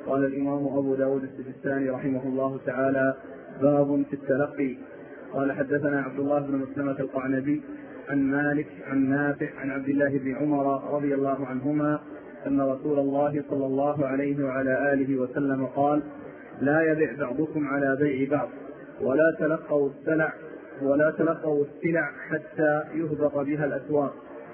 قال الإمام أبو داود السجستاني رحمه الله تعالى: باب في التلقي. قال حدثنا عبد الله بن مسلمة القعنبي عن مالك عن نافع عن عبد الله بن عمر رضي الله عنهما أن رسول الله صلى الله عليه وعلى آله وسلم قال: لا يبع بعضكم على بيع بعض ولا تلقوا السلع حتى يهبط بها الأسواق.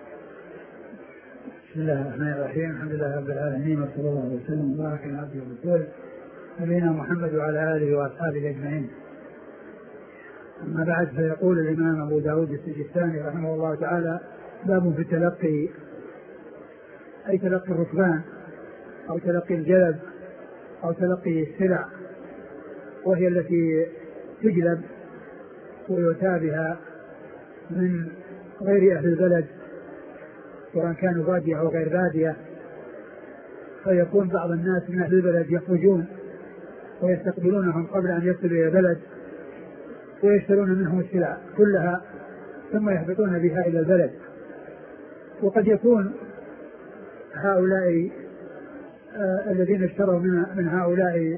بسم الله الرحمن الرحيم. الحمد لله رب العالمين، وصلى الله وسلم وبارك على عبده ورسوله نبينا محمد وعلى آله وأصحابه أجمعين. أما بعد، فيقول الإمام أبو داود السجستاني رحمه الله تعالى: باب في التلقي، أي تلقي الركبان أو تلقي الجلب أو تلقي السلع، وهي التي تجلب ويؤتى بها من غير أهل البلد، سواء كانوا بادية أو غير بادية. فيكون بعض الناس من أهل البلد يخرجون ويستقبلونهم قبل أن يصلوا إلى البلد ويشترون منهم السلع كلها ثم يهبطون بها إلى البلد. وقد يكون هؤلاء الذين اشتروا من هؤلاء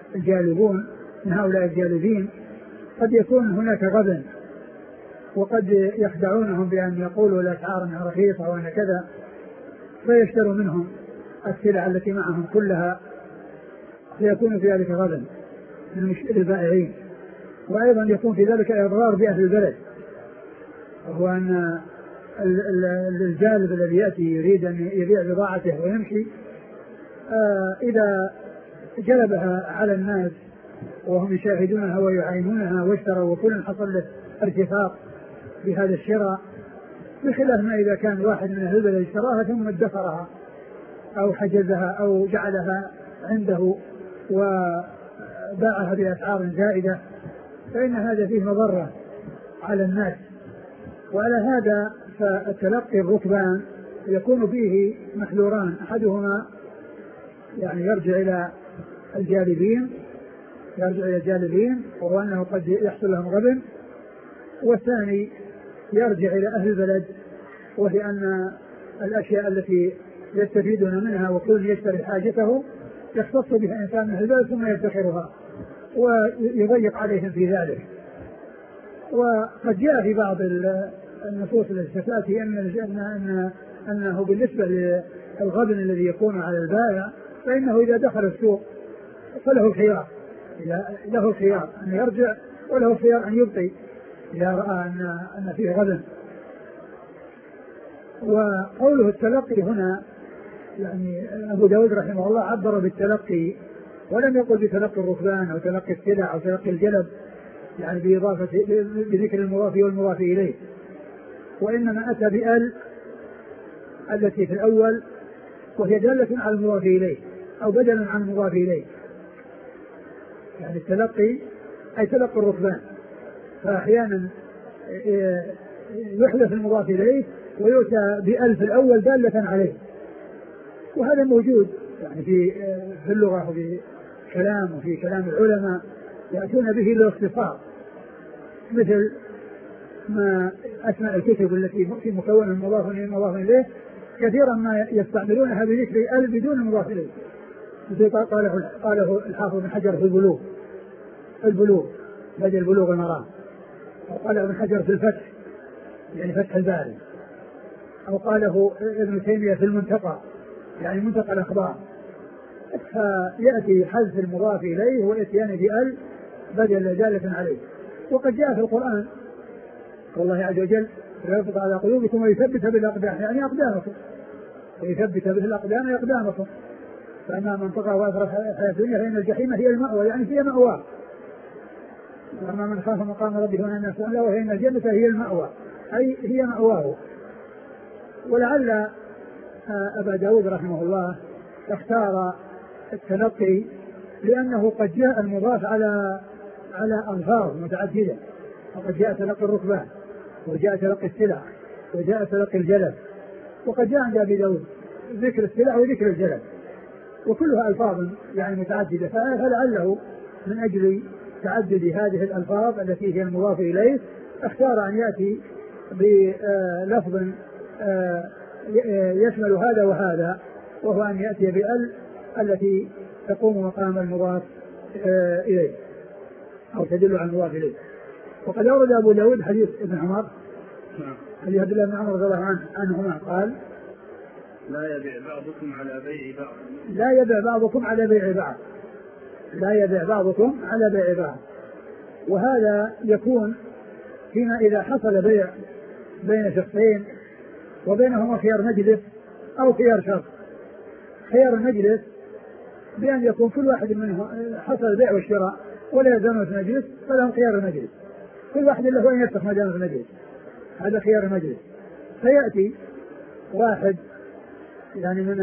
الجالبين قد يكون هناك غبن، وقد يخدعونهم بأن يقولوا الأسعار أنها رخيصة وأن كذا، فيشتروا منهم السلع التي معهم كلها، فيكون في ذلك غبن من البائعين. وأيضا يكون في ذلك إضرار بأهل البلد، وهو أن الجالب الذي يأتي يريد أن يبيع بضاعته ويمشي، إذا جلبها على الناس وهم يشاهدونها ويعاينونها واشتروا وكل حصل له ارتفاق بهذا الشراء، بخلاف ما إذا كان واحد من أهل البلد اشتراها ثم ادخرها أو حجزها أو جعلها عنده وباعها بأسعار زائدة، فإن هذا فيه مضرة على الناس. وعلى هذا فالتلقي الركبان يكون فيه محذوران: أحدهما يعني يرجع إلى الجالبين وهو أنه قد يحصل لهم غبن، والثاني يرجع إلى أهل البلد، وهي أن الأشياء التي يستفيدون منها وكل يشتري حاجته يختص بها إنسان من أهل البلد ثم يدخرها ويضيق عليهم في ذلك. وقد جاء في بعض النصوص التي تأتي أنه بالنسبة للغبن الذي يكون على البائع، فإنه إذا دخل السوق فله الخيار أن يرجع، وله الخيار أن يبقي إذا رأى أن فيه غبن. وقوله التلقي هنا، يعني أبو داود رحمه الله عبر بالتلقي ولم يقل بتلقي الركبان أو تلقي السلع أو تلقي الجلب، يعني بذكر المضاف والمضاف إليه، وإنما أتى بأل التي في الأول وهي دالة على المضاف إليه أو بدلا عن المضاف إليه. يعني التلقي أي تلقي الركبان، فأحيانا يحدث المضاف إليه ويؤتى بأل في الأول دالة عليه، وهذا موجود يعني في اللغة وفي كلام العلماء، يأتون به للاختصار، مثل ما أسماء الكتب التي في مكون المضاف إليه كثيرا ما يستعملونها بذكر ال بدون المضاف إليه، مثل قاله الحافظ بن حجر في البلوغ بدل بلوغ المرام، أو قاله ابن حجر في الفتح يعني فتح الباري، أو قاله ابن تيمية في المنتقى يعني منتقى الأخبار. فيأتي حذف المضاف إليه والإتيان بأل بدل دالة عليه. وقد جاء في القرآن والله عز وجل: ويربط على قلوبكم ويثبت بالأقدام، يعني أقدامكم، ويثبت به الأقدام أقدامكم. فأما من طغى وأثر الحياة الدنيا فإن الجحيم هي المأوى، يعني هي مأواه. وأما من خاف مقام ربه ونهى النفس عن الهوى فإن الجنة هي المأوى، أي هي مأواه. ولعل أبا داود رحمه الله اختار التلقي لأنه قد جاء المضاف على ألفاظ متعددة، وقد جاء تلقي الركبان، وجاء تلقي السلع، وجاء تلقي الجلب، وقد جاء عند أبي داود ذكر السلع وذكر الجلب، وكلها ألفاظ يعني متعددة. فلعله من أجل تعدد هذه الألفاظ التي هي المضاف إليه اختار أن يأتي بلفظ يشمل هذا وهذا، وهو أن يأتي بأل التي تقوم مقام المضاف إليه أو تدل على المضاف إليه. وقد أورد أبو داود حديث ابن عمر حديث عبد الله بن عمر رضي الله عنهما قال لا يبيع بعضكم على بيع بعض. لا يبيع بعضكم على بيع بعض. لا يبيع بعضكم على بيع بعض. وهذا يكون فيما إذا حصل بيع بين شخصين وبينهما خيار مجلس أو خيار شرط. خيار المجلس بأن يكون كل واحد منهم حصل البيع والشراء ولا يزالون في المجلس فلهم خيار المجلس، كل واحد له أن يفتح مجال في المجلس، هذا خيار المجلس. فيأتي واحد يعني من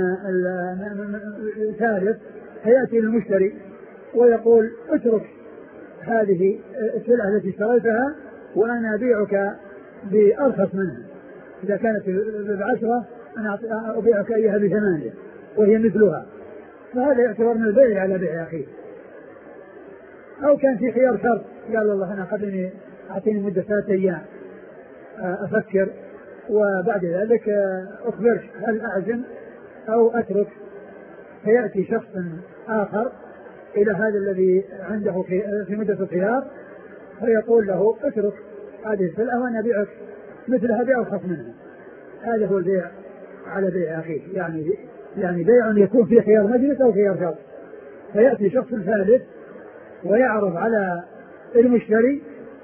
ثالث فيأتي المشتري ويقول اترك هذه السلعة التي اشتريتها وأنا أبيعك بأرخص منها، إذا كانت ب10 أنا أبيعك إياها ب8 وهي مثلها، فهذا يعتبر من البيع على بيع أخيه. أو كان في خيار شرط، قال الله أنا أعطيني مدة 3 أيام أفكر وبعد ذلك أخبرك هل أعزم أو أترك. فيأتي شخص آخر إلى هذا الذي عنده في مدة الخيار فيقول له اترك هذه السلعة وأنا أبيعك مثلها بأرخص منها. هذا هو البيع على بيع أخيه، يعني بيع يكون فيه خيار مجلس أو خيار شرط. فيأتي شخص ثالث ويعرض على المشتري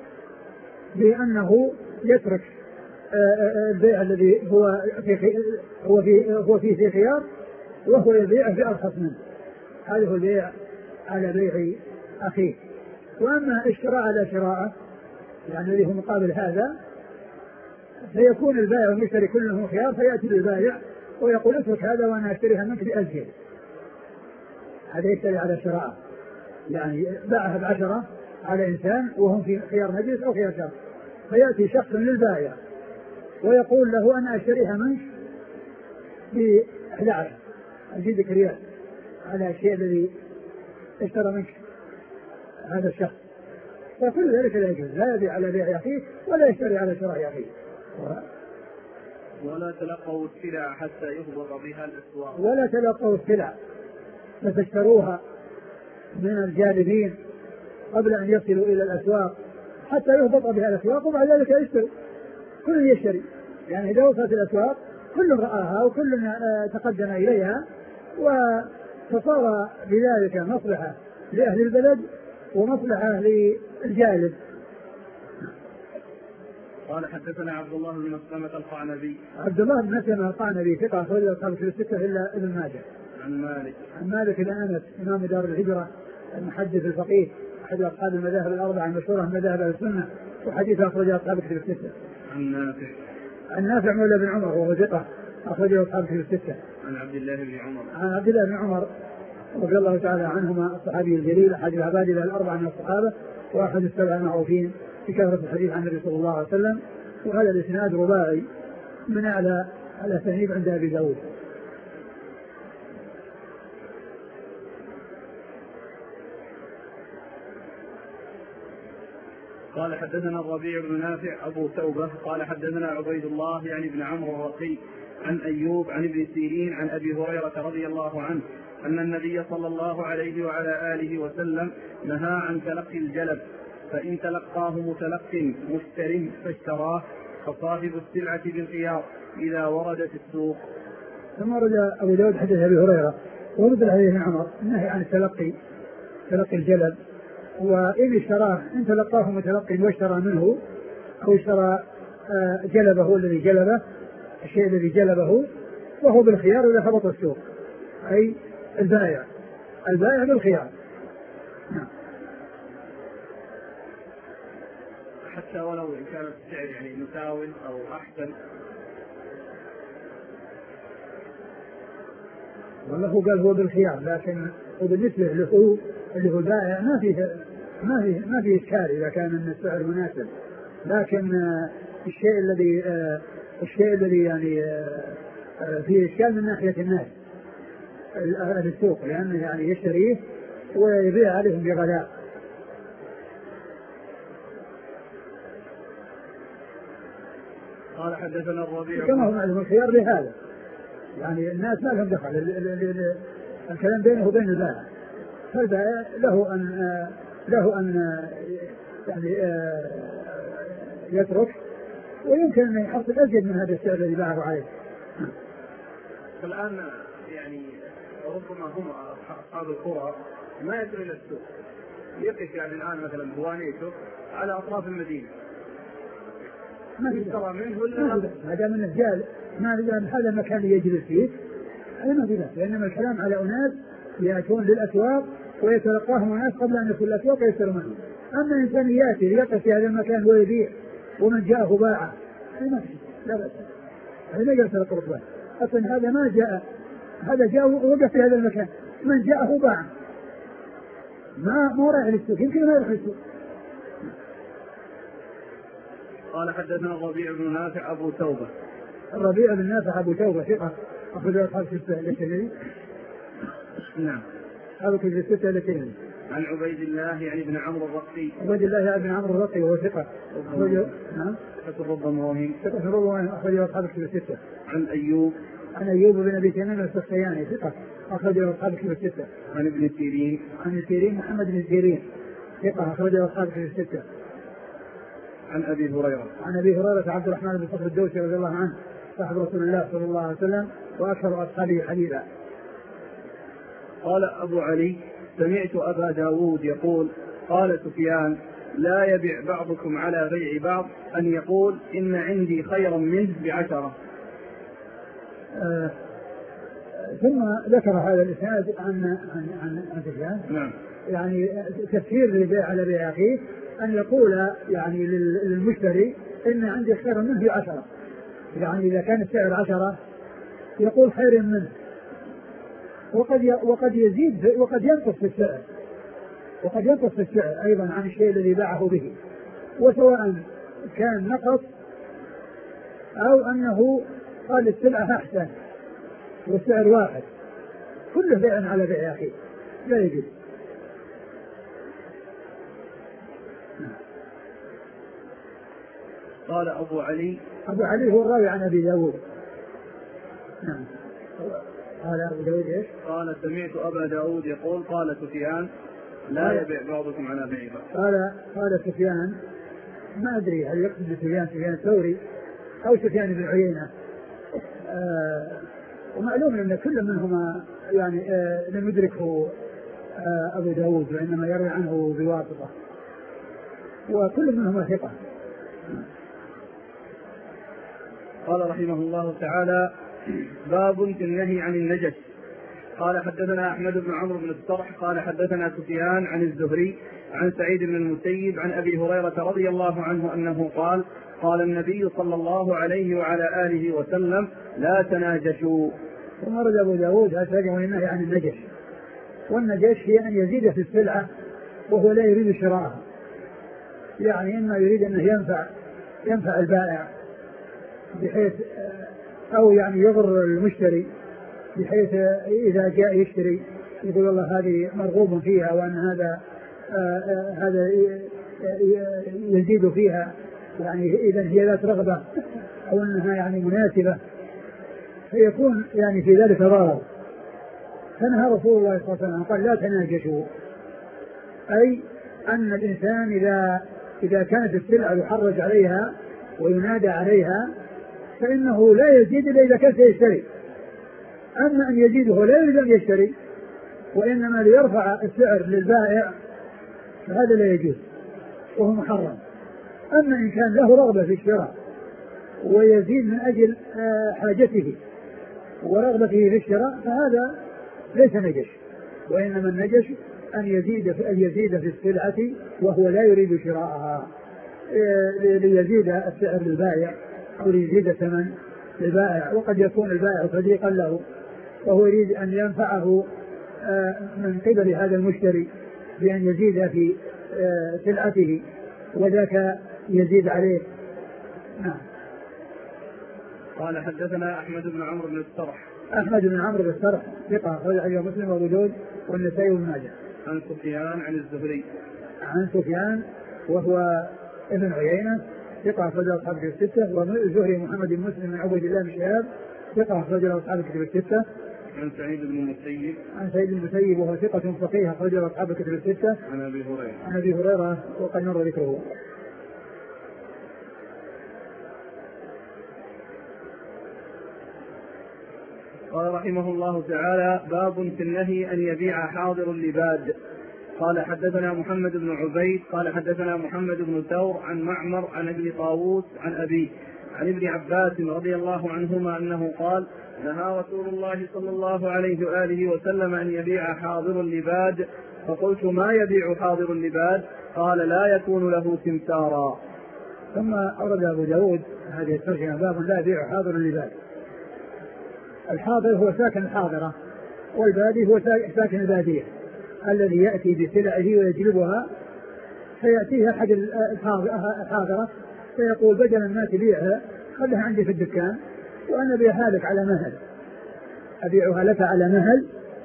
بأنه يترك البيع الذي هو فيه خيار وهو يبيع بأرخص منه. هذا هو البيع على بيع أخيه. وأما الشراء على شراءه يعني الذي هو مقابل هذا فيكون البائع والمشتري كلهم خيار، فيأتي البائع ويقول اترك هذا وأنا أشتريها منك ب1000. هذا يشتري على شراءه، يعني باعها ب10 على إنسان وهم في خيار مجلس أو خيار شرط. فيأتي شخص للبائع ويقول له أنا أشتريها منك ب11 أزيدك ريال على الشيء الذي اشترى منك هذا الشخص. فكل ذلك لا يجوز، لا يبيع على بيع أخيه ولا يشتري على شراء أخيه. ولا تلقوا السلع حتى يهبط بها الأسواق. ولا تلقوا السلع فتشتروها من الجالبين قبل أن يصلوا إلى الأسواق حتى يهبط بها الأسواق وبعد ذلك يشتري. كل يشتري، يعني إذا وصلت الأسواق كل رآها وكل تقدم إليها فصار بذلك مصلحة لأهل البلد ومصلحة للجالب. قال حدثنا عبد الله بن مسلمة القعنبي. عبد الله بن مسلمة القعنبي ثقة أخرج أصحاب الكتب الستة إلا ابن ماجه. عن مالك بن أنس إمام دار الهجرة المحدث الفقيه أحد أصحاب المذاهب الأربعة المشهورة من مذاهب أهل السنة وحديث أخرج أصحاب الكتب الستة. عن نافع مولى بن عمر وهو ثقة أخرج أصحاب الكتب الستة. عن عبد الله بن عمر رضي الله تعالى عنهما الصحابي الجليل أحد العبادلة الأربعة من الصحابة وأحد السبعة المعروفين في كثرة الحديث عن النبي صلى الله عليه وسلم. وهذا الإسناد رباعي من أعلى الأسانيد عند أبي داود. قال حدثنا الربيع بن نافع أبو توبة قال حدثنا عبيد الله يعني بن عمرو الرقي عن أيوب عن ابن سيرين عن أبي هريرة رضي الله عنه أن النبي صلى الله عليه وعلى آله وسلم نهى عن تلقي الجلب، فإن تلقاه متلق مشتر فاشتراه فصاحب السلعة بالخيار إذا وردت السوق. ثم ورد أبو داود حديث أبي هريرة ورد عليه ابن عمر النهي عن تلقي الجلب، وإن اشتراه إن تلقاه متلق واشترى منه أو اشترى جلبه الذي جلبه الشيء الذي جلبه وهو بالخيار إذا هبط السوق، أي البائع بالخيار. نعم. حتى ولو إن كان السعر يعني مساو أو أحسن. والله قال هو بالخيار، لكن وبالنسبة له اللي هو البائع ما في إشكال إذا كان السعر مناسب، لكن الشيء الذي يعني فيه إشكال من ناحية الناس أهل السوق، لأنه يعني يشتريه ويبيع عليهم بغلاء. قال حدثنا الربيع كما هو معلوم الخيار لهذا، يعني الناس ما لهم دخل، الكلام بينه وبين البائع، فالبائع له أن يعني يترك، ويمكن أن يحصل أزيد من هذا السعر الذي باعه عليه. فالآن يعني ربما هم أصحاب القرى ما يدري إلى السوق، يقف يعني الآن مثلا بوانيته على أطراف المدينة، ما يشترى منه ولا ما دام انه جال ما دام هذا المكان يجلس فيه هذا ما في بأس، وإنما الكلام على أناس يأتون للأسواق ويتلقاهم الناس قبل أن يدخل الأسواق ويشتروا منهم. أما إنسان يأتي ليقف في هذا المكان ويبيع ومن جاءه باع هذا ما في، لا بأس، هذا لا يجلس على الطرق. أصلا هذا ما جاء، هذا جاء ووقف في هذا المكان، من جاءه باع، ما رايح للسوق، يمكن ما يروح للسوق. قال حدثنا الربيع بن نافع أبو توبة. الربيع بن نافع أبو توبة ثقة أخرج أصحاب الستة الترمذي. نعم. أخرج الستة الترمذي. عن عبيد الله يعني بن عمرو الرقي. عبيد الله بن عمرو الرقي وهو ثقة. نعم. ربما وهم. ثقة ربما أخرج أصحاب الستة. عن أيوب. عن أيوب بن أبي تميم السختياني ثقة أخرج أصحاب الستة. عن ابن سيرين. عن سيرين محمد بن سيرين ثقة أخرج أصحاب الستة. عن أبي هريرة. عن أبي هريرة عبد الرحمن بن صخر الدوسي رضي الله عنه صاحب رسول الله صلى الله عليه وسلم وأكثر أصحابه حديثا. قال أبو علي سمعت أبا داود يقول قال سفيان لا يبيع بعضكم على بيع بعض أن يقول إن عندي خيرا منه ب10. ثم ذكر هذا الإسناد عن سفيان. نعم. يعني تفسير للبيع على بيع أخيه أن يقول يعني للمشتري إن عندي خيرا منه ب10، يعني إذا كان السعر 10 يقول خير منه، وقد يزيد وقد ينقص في السعر، وقد ينقص في السعر أيضا عن الشيء الذي باعه به، وسواء كان نقص أو أنه قال السلعة أحسن والسعر واحد، كله بيع على بيع أخيه لا يجوز. قال أبو علي. أبو علي هو الراوي عن أبي داود. نعم. قال أبو داود إيش؟ قال سمعت أبا داود يقول قال سفيان لا يبيع بعضكم على بيع بعض. قال سفيان ما أدري هل يقصد سفيان الثوري أو سفيان بن عيينة. ومعلوم أن كل منهما يعني لم يدركه أبو داود وإنما يروي عنه بواسطة، وكل منهما ثقة. قال رحمه الله تعالى باب في النهي عن النجس. قال حدثنا أحمد بن عمرو بن الصرح قال حدثنا سفيان عن الزهري عن سعيد بن المسيب عن أبي هريرة رضي الله عنه أنه قال قال النبي صلى الله عليه وعلى آله وسلم لا تناجشوا. ثم ورد أبو داود هذا النهي عن النجش، والنجش هي أن يزيد في السلعة وهو لا يريد شراءها، يعني إما يريد أنه ينفع البائع بحيث أو يعني يضر المشتري بحيث إذا جاء يشتري يقول والله هذه مرغوب فيها وأن هذا يزيد فيها، يعني إذا هي ذات رغبة أو أنها يعني مناسبة، فيكون يعني في ذلك ضرر. فنهى رسول الله صلى الله عليه وسلم قال لا تناجشوا، أي أن الإنسان إذا كانت السلعة يحرج عليها وينادى عليها فإنه لا يزيد إلا إذا كان سيشتري. أما أن يزيده لا يريد أن يشتري وإنما ليرفع السعر للبائع فهذا لا يجوز وهو محرم. أما إن كان له رغبة في الشراء ويزيد من أجل حاجته ورغبته في الشراء فهذا ليس نجش، وإنما النجش أن يزيد في السلعة وهو لا يريد شراءها ليزيد السعر للبائع أو ليزيد الثمن للبائع، وقد يكون البائع صديقا له وهو يريد أن ينفعه من قبل هذا المشتري بأن يزيد في سلعته وذاك يزيد عليه. نعم. قال حدثنا أحمد بن عمرو بن الصرح. أحمد بن عمرو بن الصرح ثقة أخرج حديثه مسلم وأبو داود والنسائي وابن ماجه. عن سفيان عن الزهري. عن سفيان وهو ابن عيينة ثقة أخرج أصحاب الكتب الستة، والزهري محمد بن مسلم بن عبيد الله بن شهاب ثقة أخرج أصحاب الكتب الستة. عن سعيد بن المسيب. عن سعيد بن المسيب وهو ثقة فقيه أخرجه أصحاب الكتب الستة. عن أبي هريرة. عن أبي هريرة وقد مر ذكره. قال رحمه الله تعالى: باب في النهي أن يبيع حاضر اللباد. قال حدثنا محمد بن عبيد قال حدثنا محمد بن ثور عن معمر عن ابن طاووس عن أبيه عن ابن عباس رضي الله عنهما أنه قال: نهى رسول الله صلى الله عليه وآله وسلم أن يبيع حاضر اللباد. فقلت: ما يبيع حاضر اللباد؟ قال: لا يكون له سمسارا. ثم أورد أبو داود هذه الترجمة: باب لا يبيع حاضر اللباد. الحاضر هو ساكن الحاضرة، والبادي هو ساكن البادية الذي يأتي بسلعه ويجلبها، فيأتيه أحد الحاضرة فيقول: بدل ما تبيعها خلها عندي في الدكان وأنا أبيعها لك على مهل، أبيعها لك على مهل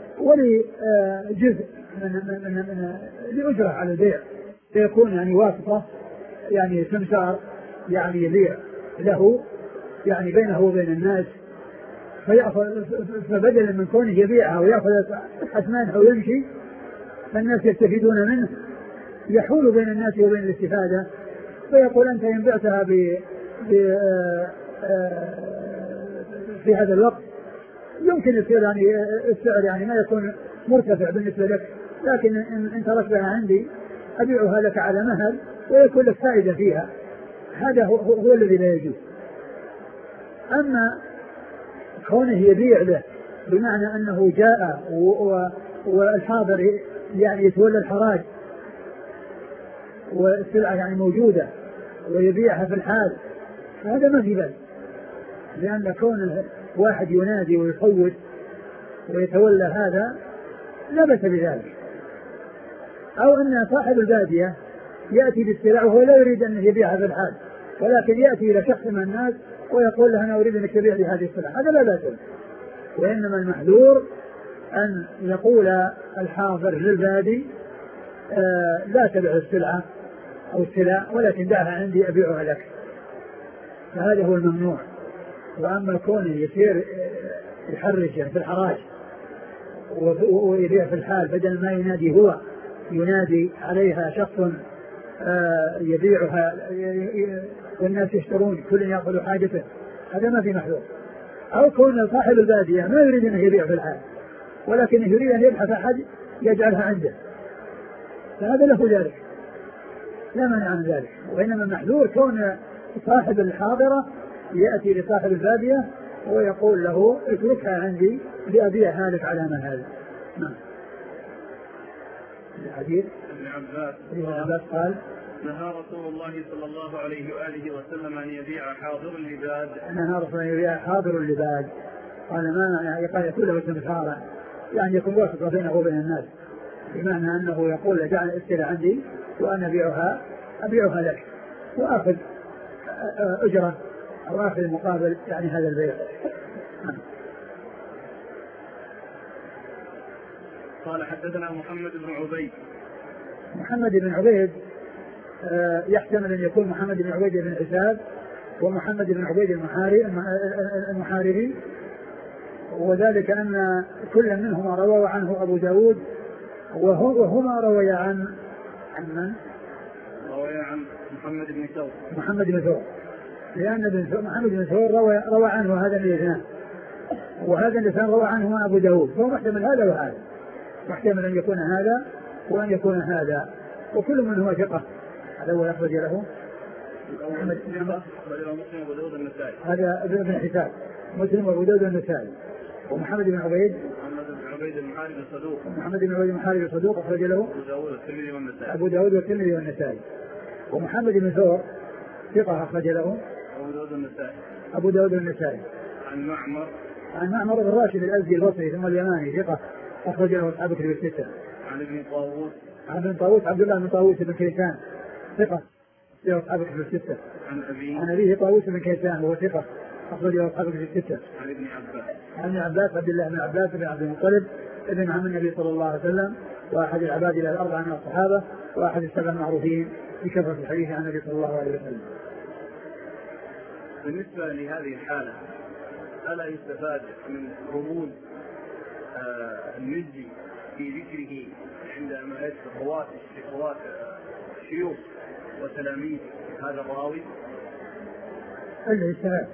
ولجزء من لأجرة على البيع، فيكون يعني واسطة، يعني سمسار، يعني يبيع له يعني بينه وبين الناس، فبدلا من كونه يبيعها ويأخذ أثمانها ويمشي فالناس يستفيدون منه، يحول بين الناس وبين الاستفادة، فيقول: أنت إن بعتها في هذا الوقت يمكن يصير يعني السعر يعني ما يكون مرتفع بالنسبة لك، لكن إن تركتها عندي أبيعها لك على مهل ويكون لك فائدة فيها. هذا هو الذي لا يجوز. أما كونه يبيع له بمعنى أنه جاء والحاضر يعني يتولى الحراج والسلعة يعني موجودة ويبيعها في الحال، هذا ما في بأس، لأن كون واحد ينادي ويصوت ويتولى هذا لا بأس بذلك. أو أن صاحب البادية يأتي بالسلع وهو لا يريد أن يبيعها في الحال، ولكن يأتي إلى شخص من الناس ويقول له: أنا أريد أن تبيع لي هذه السلعة، هذا لا بأس. وإنما المحذور أن يقول الحاضر للبادي: لا تبع السلعة أو السلع ولكن دعها عندي أبيعها لك، فهذا هو الممنوع. وأما كونه يصير يحرج في الحراج ويبيع في الحال بدل ما ينادي هو، ينادي عليها شخص يبيعها والناس يشترون كل يأخذ حاجته، هذا ما في محذور. أو كون صاحب البادية ما يريد أن يبيع في الحال ولكن يريد أن يبحث أحد يجعلها عنده، فهذا له ذلك، لا مانع من ذلك. وإنما المحذور كون صاحب الحاضرة يأتي لصاحب البادية ويقول له: اتركها عندي لأبيعها لك على مهل. نعم. الحديث ابن عباس قال: نهى رسول الله صلى الله عليه وآله وسلم أن يبيع حاضر اللباد. نهى رسول الله أن يبيع حاضر اللباد. قال: ما يعني قال يكون له سمسارا، يعني يكون واسطة بينه وبين الناس، بمعنى أنه يقول: اجعل السلعة عندي وأنا أبيعها لك وآخذ أجرة أو آخذ مقابل يعني هذا البيع. قال حدثنا محمد بن عبيد. محمد بن عبيد يحتمل أن يكون محمد بن عبيد بن حساب ومحمد بن عبيد المحاربي، وذلك أن كل منهما روى عنه أبو داود، وهما روي عن من؟ روي عن محمد بن ثور. محمد بن ثور، لأن محمد بن ثور روى عنه هذا الاثنان، وهذا الاثنان روى عنه أبو داود، فهو محتمل هذا وهذا، محتمل أن يكون هذا وأن يكون هذا، وكل من هو ثقة. هذا هو يخرج له محمد مسلم وأبو داود النسائي، هذا ابن حساب مسلم وأبو داود النسائي. ومحمد بن عبيد المحاربي صدوق. محمد بن عبيد المحاربي صدوق أخرج له أبو داود والترمذي والنسائي. ومحمد بن ثور ثقة أخرج له أبو داود النسائي. عن معمر بن راشد الأزدي البصري ثم اليماني ثقة أخرج له أصحاب الكتب الستة. عن ابن طاووس عبد الله بن طاووس بن كيسان ثقة له أصحاب الكتب الستة. عن أبيه طاووس بن كيسان وهو ثقة أخرج له أصحاب الكتب الستة. عن ابن عباس عبد الله بن عباس بن عبد المطلب ابن عم النبي صلى الله عليه وسلم، وأحد العباد الأربعة من الصحابة، وأحد السبع المعروفين بكثرة الحديث عن النبي صلى الله عليه وسلم. بالنسبة لهذه الحالة ألا يستفاد من رموز المزي في ذكره عندما يذكر رواة الشيوخ وتلاميذ هذا الراوي؟ الإسناد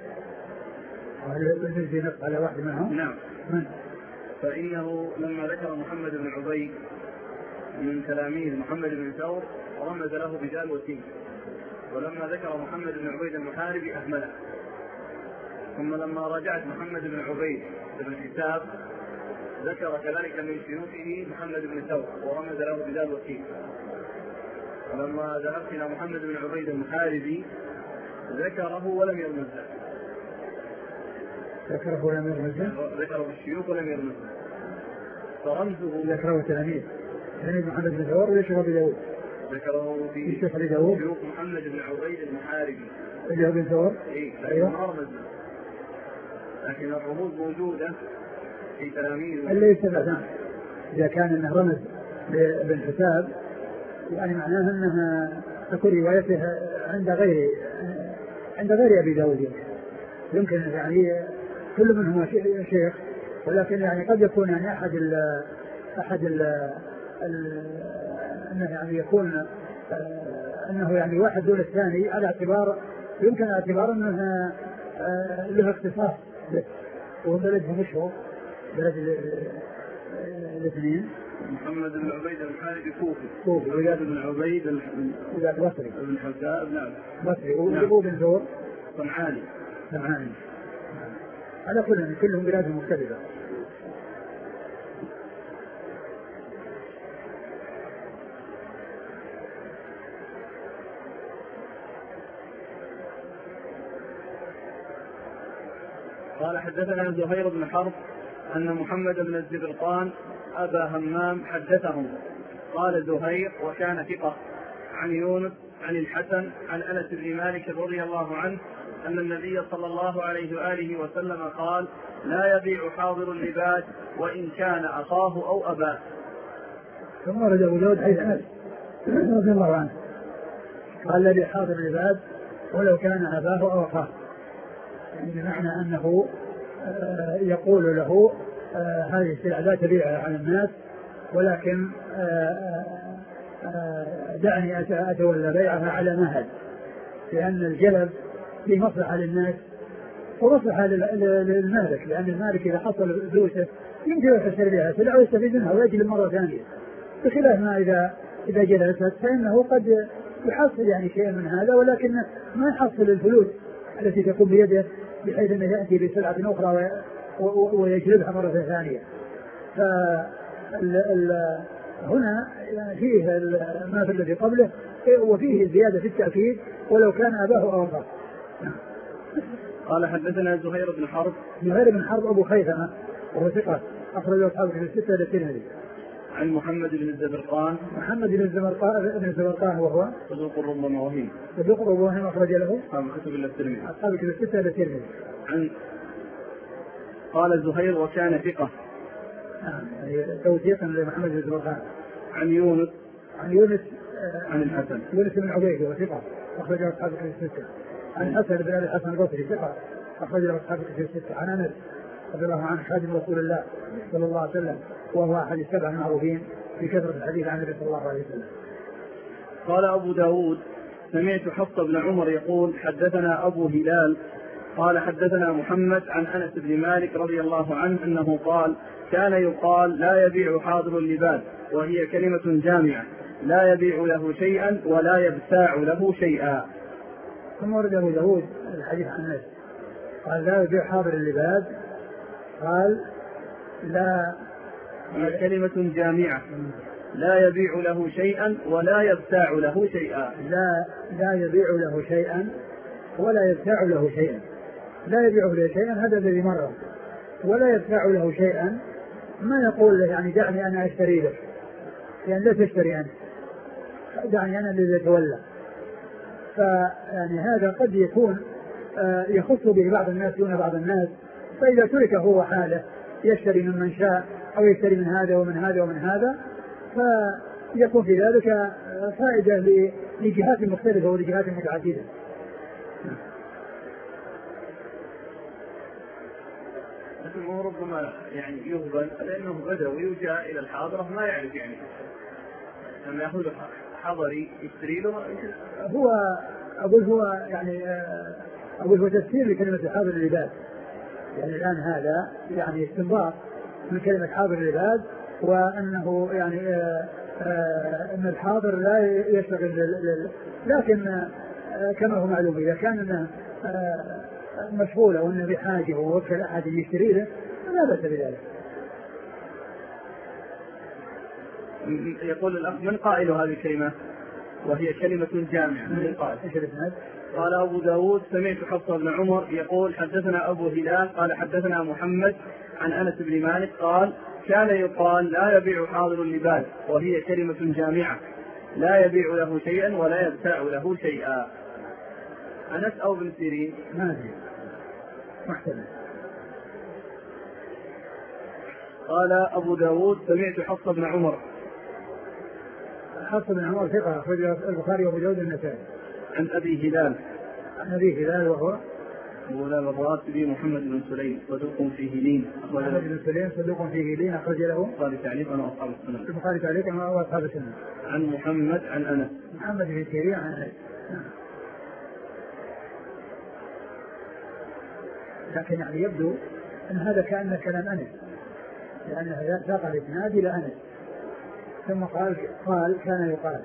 الذي نقل على واحد منهم. نعم. فإنه لما ذكر محمد بن عبيد من تلاميذ محمد بن ثور رمز له بدال وسين، ولما ذكر محمد بن عبيد المحاربي أهمله، ثم لما راجعت محمد بن عبيد بن الحساب ذكر كذلك من شيوخه محمد بن ثور ورمز له بدال وسين، ولما ذهبت إلى محمد بن عبيد المحاربي ذكره ولم يرمز له. ذكره الشيوخ ولم يرمز له، فرمزه ذكره تلاميذ محمد بن ثور وليش هو بداود؟ ذكره في شيوخ محمد بن عبيد المحاربي اللي هو بن ثور. أيوة. ما رمز له، لكن الرموز موجودة في تلاميذ. اللي يستبعد إذا كان انه رمز بالحساب يعني معناه انها تكون روايته عند غير ابي داود. يمكن يعني كل منهم شيخ، ولكن يعني قد يكون يعني احد انه يعني يكون انه يعني واحد دون الثاني على اعتبار يمكن اعتبار انه له اختصاص وبلده مشهور بلد الاثنين. محمد بن عبيد الحارثي كوفي وزياد بن عبيد بصري بن حساب. نعم بصري وابو بن ثور صنعاني. على كلهم بلادهم مختلفة. قال حدثنا زهير بن حرب أن محمد بن الزبرقان أبا همام حدثهم. قال زهير وكان ثقة عن يونس عن الحسن عن أنس بن مالك رضي الله عنه أن النبي صلى الله عليه وآله وسلم قال لا يبيع حاضر اللباد وإن كان أخاه أو أباه. ثم ورد أبو داود حيث أنس رضي الله عنه قال لا يبيع حاضر اللباد ولو كان أباه أو أخاه، يعني بمعنى أنه يقول له هذه السلعة لا تبيعها على الناس، ولكن دعني أتولى بيعها على مهل، لأن الجلب فيه مصلحة للناس ومصلحة للمالك، لأن المالك إذا حصل فلوسه يمكن يحصل بها سلعة ويستفيد منها ويجلب مرة ثانية، بخلاف ما إذا جلست فإنه قد يحصل يعني شيء من هذا، ولكن ما يحصل الفلوس التي تكون بيده بحيث أنه يأتي بسلعة أخرى ويجلبها مرة ثانية. هنا فيه ما في الذي قبله وفيه زيادة في التأكيد ولو كان أباه أو أخاه. قال حدثنا زهير بن حرب أبو خيثمة وهو ثقة أخرج أصحاب الكتب الستة إلى الترمذي. عن محمد بن الزبرقان. محمد بن الزبرقان وهو صدوق ربما وهيم. أخرج له أصحاب الكتب إلى الترمذي. أصحاب الكتب الستة إلى الترمذي. قال زهير وكان ثقة. توثيقا لمحمد بن الزبرقان. عن يونس عن الحسن. يونس بن عبيد وثقة أخرج أصحاب الكتب الستة. عن الحسن بن أبي الحسن البصري ثقة أخرج أصحاب الكتب الستة. عن أنس رضي الله عنه خادم رسول الله صلى الله عليه وسلم وهو أحد السبع المعروفين في كثرة الحديث عن النبي صلى الله عليه وسلم. قال أبو داود سمعت حفص بن عمر يقول حدثنا أبو هلال قال حدثنا محمد عن أنس بن مالك رضي الله عنه أنه قال كان يقال لا يبيع حاضر اللباد، وهي كلمة جامعة لا يبيع له شيئا ولا يبتاع له شيئا. ثم ورد أبو داود الحديث عن أنس قال لا يبيع حاضر اللباد، قال لا هي كلمة جامعة لا يبيع له شيئا ولا يبتاع له شيئا. لا يبيع له شيئا ولا يبتاع له شيئا. لا يبيع له شيئا هذا الذي مر، ولا يبتاع له شيئا ما يقول له يعني دعني أنا أشتري لك، يعني لا تشتري أنت، دعني أنا الذي أتولى. فيعني هذا قد يكون يخص به بعض الناس دون بعض الناس، فإذا ترك هو حاله يشتري من شاء أو يشتري من هذا ومن هذا ومن هذا فيكون في ذلك فائدة لجهات مختلفة ولجهات متعددة. هو ربما يعني يهبل لأنه بدوي وجاء إلى الحاضرة ما يعرف يعني لما يأخذ حضري يشتري له. هو يعني هو تفسير لكلمة حاضر العباد. يعني الآن هذا يعني استنباط من كلمة حاضر العباد، وأنه يعني أن الحاضر لا يشتغل لكن كما هو معلوم إذا كان مشغول أو أنه بحاجة ووكل أحد يشتري له لا بأس بذلك. يقول الأخ من قائل هذه الكلمة وهي كلمة جامعة؟ من قائل؟ قال أبو داود سمعت حفص بن عمر يقول حدثنا أبو هلال قال حدثنا محمد عن أنس بن مالك قال كان يقال لا يبيع حاضر اللباس، وهي كلمة جامعة لا يبيع له شيئا ولا يبتاع له شيئا. أنس أو بن سيرين؟ ما أدري محتمل. قال أبو داود سمعت حفص بن عمر. حفص بن عمر ثقة أخرج البخاري وأبو داود والنسائي. عن أبي هلال. عن أبي هلال وهو أبو هلال الراتبي محمد بن سليم صدوق فيه لين. محمد بن سليم صدوق فيه لين أخرج له البخاري تعليقا وأصحاب السنة. البخاري تعليقا وأصحاب السنة. عن محمد عن أنس. محمد بن سيرين عن أنس. لكن يعني يبدو أن هذا كأن كلام أنس، لأنه ساق الإسناد إلى أنس ثم قال كان يقال.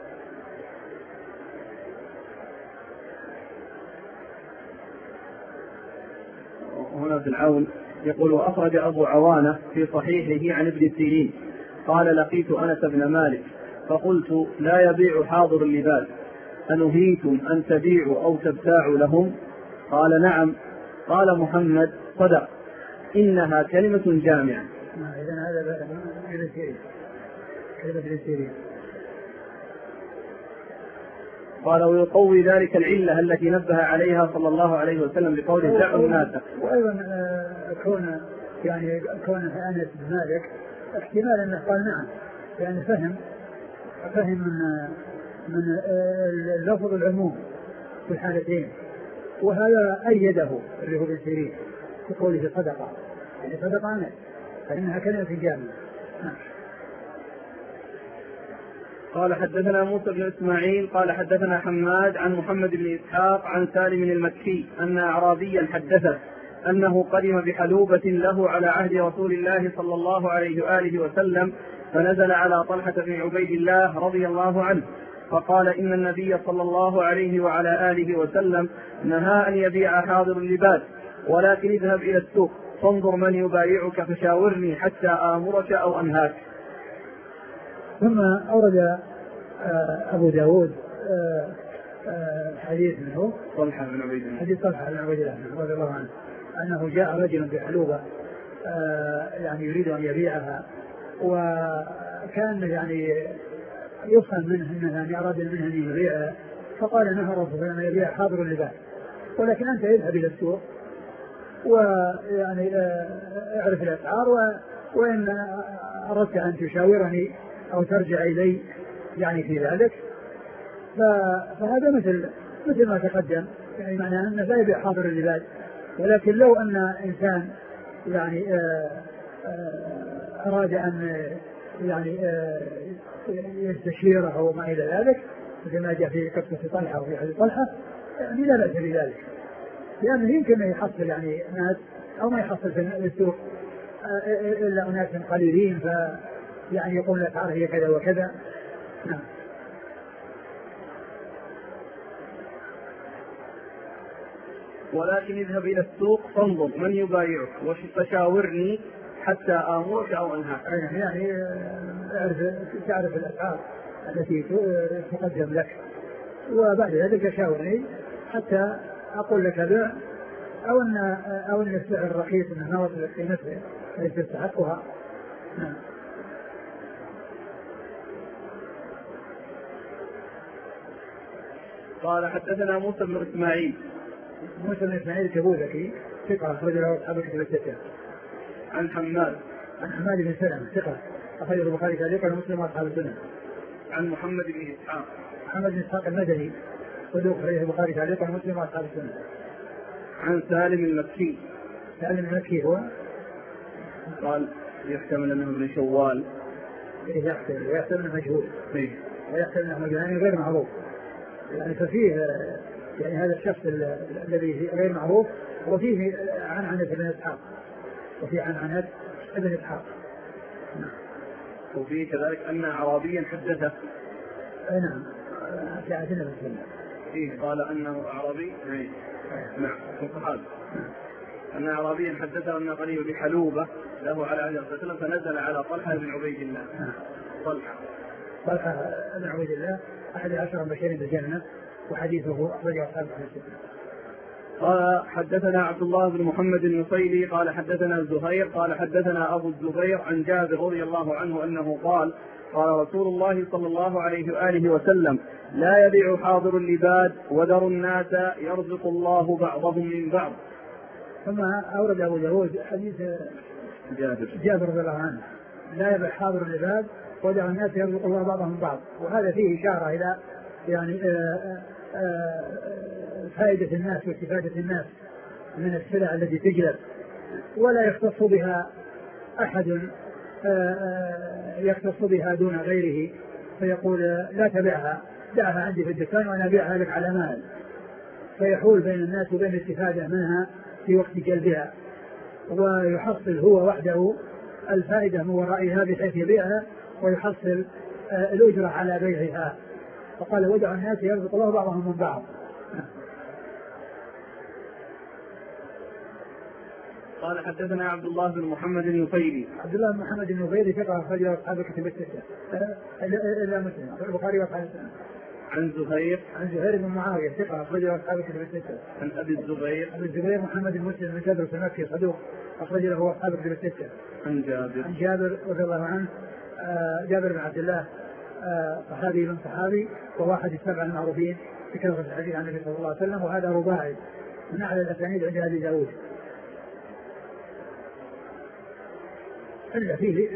هنا في العون يقول وأخرج أبو عوانة في صحيحه عن ابن سيرين قال لقيت أنس بن مالك فقلت لا يبيع حاضر اللباس أنهيتم أن تبيعوا أو تبتاعوا لهم؟ قال نعم. قال محمد صدق إنها كلمة جامعة. إذن هذا ابن سيرين كلمة ابن سيرين. قال ويقوي ذلك العلة التي نبه عليها صلى الله عليه وسلم بقوله دعوا الناس. وأيضا كون أنس بن مالك احتمال أنه قال نعم، يعني فهم من اللفظ العموم في الحالتين، وهذا أيده اللي هو ابن سيرين في قوله صدقة، يعني صدقة أنس فإنها كلمة جامعة. قال حدثنا موسى بن إسماعيل قال حدثنا حماد عن محمد بن إسحاق عن سالم المكي أن أعرابيا حدثه أنه قدم بحلوبة له على عهد رسول الله صلى الله عليه وآله وسلم فنزل على طلحة بن عبيد الله رضي الله عنه فقال إن النبي صلى الله عليه وعلى آله وسلم نهى أن يبيع حاضر اللباس ولكن اذهب إلى السوق فانظر من يبايعك فشاورني حتى آمرك أو أنهاك. ثم أورد أبو داود حديث منه طلحة بن عبيد الله حديث طلحة بن عبيد الله رضي الله عنه أنه جاء رجل بحلوبة يعني يريد أن يبيعها، وكان يعني يفهم منه أنه يعني أراد منه أن يبيعها، فقال نهى الرسول أن يبيع حاضر اللباس، ولكن أنت اذهب إلى السوق ويعني اعرف الأسعار، وإن أردت أن تشاورني أو ترجع إلي يعني في ذلك فهذا مثل ما تقدم، يعني معناه أنه لا يبيع حاضر اللباس، ولكن لو أن إنسان يعني أراد أن يعني يستشيره أو ما إلى ذلك مثل ما جاء في قصة طلحة وفي حديث طلحة يعني لا بأس بذلك، لأنه يمكن أن يحصل يعني ناس أو ما يحصل في السوق إلا أناس قليلين يعني يقول الأسعار هي كذا وكذا. نعم. ولكن اذهب إلى السوق فانظر من يبايعك وتشاورني حتى آمرك أو أنهاك. يعني تعرف الأسعار التي تقدم لك وبعد ذلك شاورني حتى أقول لك بيع أو أن السعر رخيص من نوصل قيمته التي تستحقها. نعم. قال حدثنا موسى بن إسماعيل. موسى بن إسماعيل كبوذكي ثقة أخرج له أصحاب الكتب الستة. عن حماد بن سلمة ثقة أخرج البخاري تعليقا ومسلم وأصحاب السنة. عن محمد بن إسحاق. محمد بن إسحاق المدني صدوق أخرج البخاري تعليقا ومسلم وأصحاب السنة. عن سالم المكي. سالم المكي هو قال يحتمل أنه ابن شوال. يحتمل أنه مجهول. ويحتمل أنه مجهول يعني غير معروف. يعني ففيه يعني هذا الشخص الذي غير معروف وفيه عنعنة ابن إسحاق. وفيه عنعنة ابن إسحاق. وفيه كذلك أن أعرابيا حدثه. نعم. في عهدنا بالسنة. فيه قال أنه أعرابي. نعم. صحابي. أن أعرابيا حدثه أن قريب بحلوبة له على عليه الصلاة والسلام فنزل على طلحة بن عبيد الله. طلحة بن عبيد الله أحد 10 بشرين بالجنة وحديثه أخرجه أصحاب السنة. قال حدثنا عبد الله بن محمد النصيري قال حدثنا زهير قال حدثنا أبو الزبير عن جابر رضي الله عنه أنه قال قال رسول الله صلى الله عليه وآله وسلم لا يبيع حاضر اللباد وذروا الناس يرزق الله بعضهم من بعض. ثم أورد أبو داود حديث جابر رضي الله عنه لا يبيع حاضر اللباد وذروا الناس يرزق الله بعضهم من بعض. وهذا فيه إشارة إلى يعني فائدة الناس واستفادة الناس من السلع التي تجلب ولا يختص بها أحد يختص بها دون غيره فيقول لا تبيعها دعها عندي في الدكان وأنا أبيعها لك على مال فيحول بين الناس وبين الاستفادة منها في وقت جلبها ويحصل هو وحده الفائدة من ورائها بحيث يبيعها ويحصل الأجرة على بيعها. فقال ودع الناس يرزق الله بعضهم من بعض. قال حدثنا عبد الله بن محمد النفيلي. عبد الله بن محمد النفيلي ثقة أخرجه أصحاب الكتب الستة إلا مسلم البخاري وأصحاب السنة. عن زهير بن معاوية ثقة أخرجه أصحاب الكتب الستة. عن أبي الزبير محمد بن مسلم بن تدرس المكي صدوق أخرج له أصحاب الكتب الستة. عن جابر رضي الله عنه جابر بن عبد الله صحابي من صحابي وواحد السبع المعروفين في كثرة الحديث عن النبي صلى الله عليه وسلم وهذا رباعي من أعلى الأسانيد عند أبي داود. إلا فيه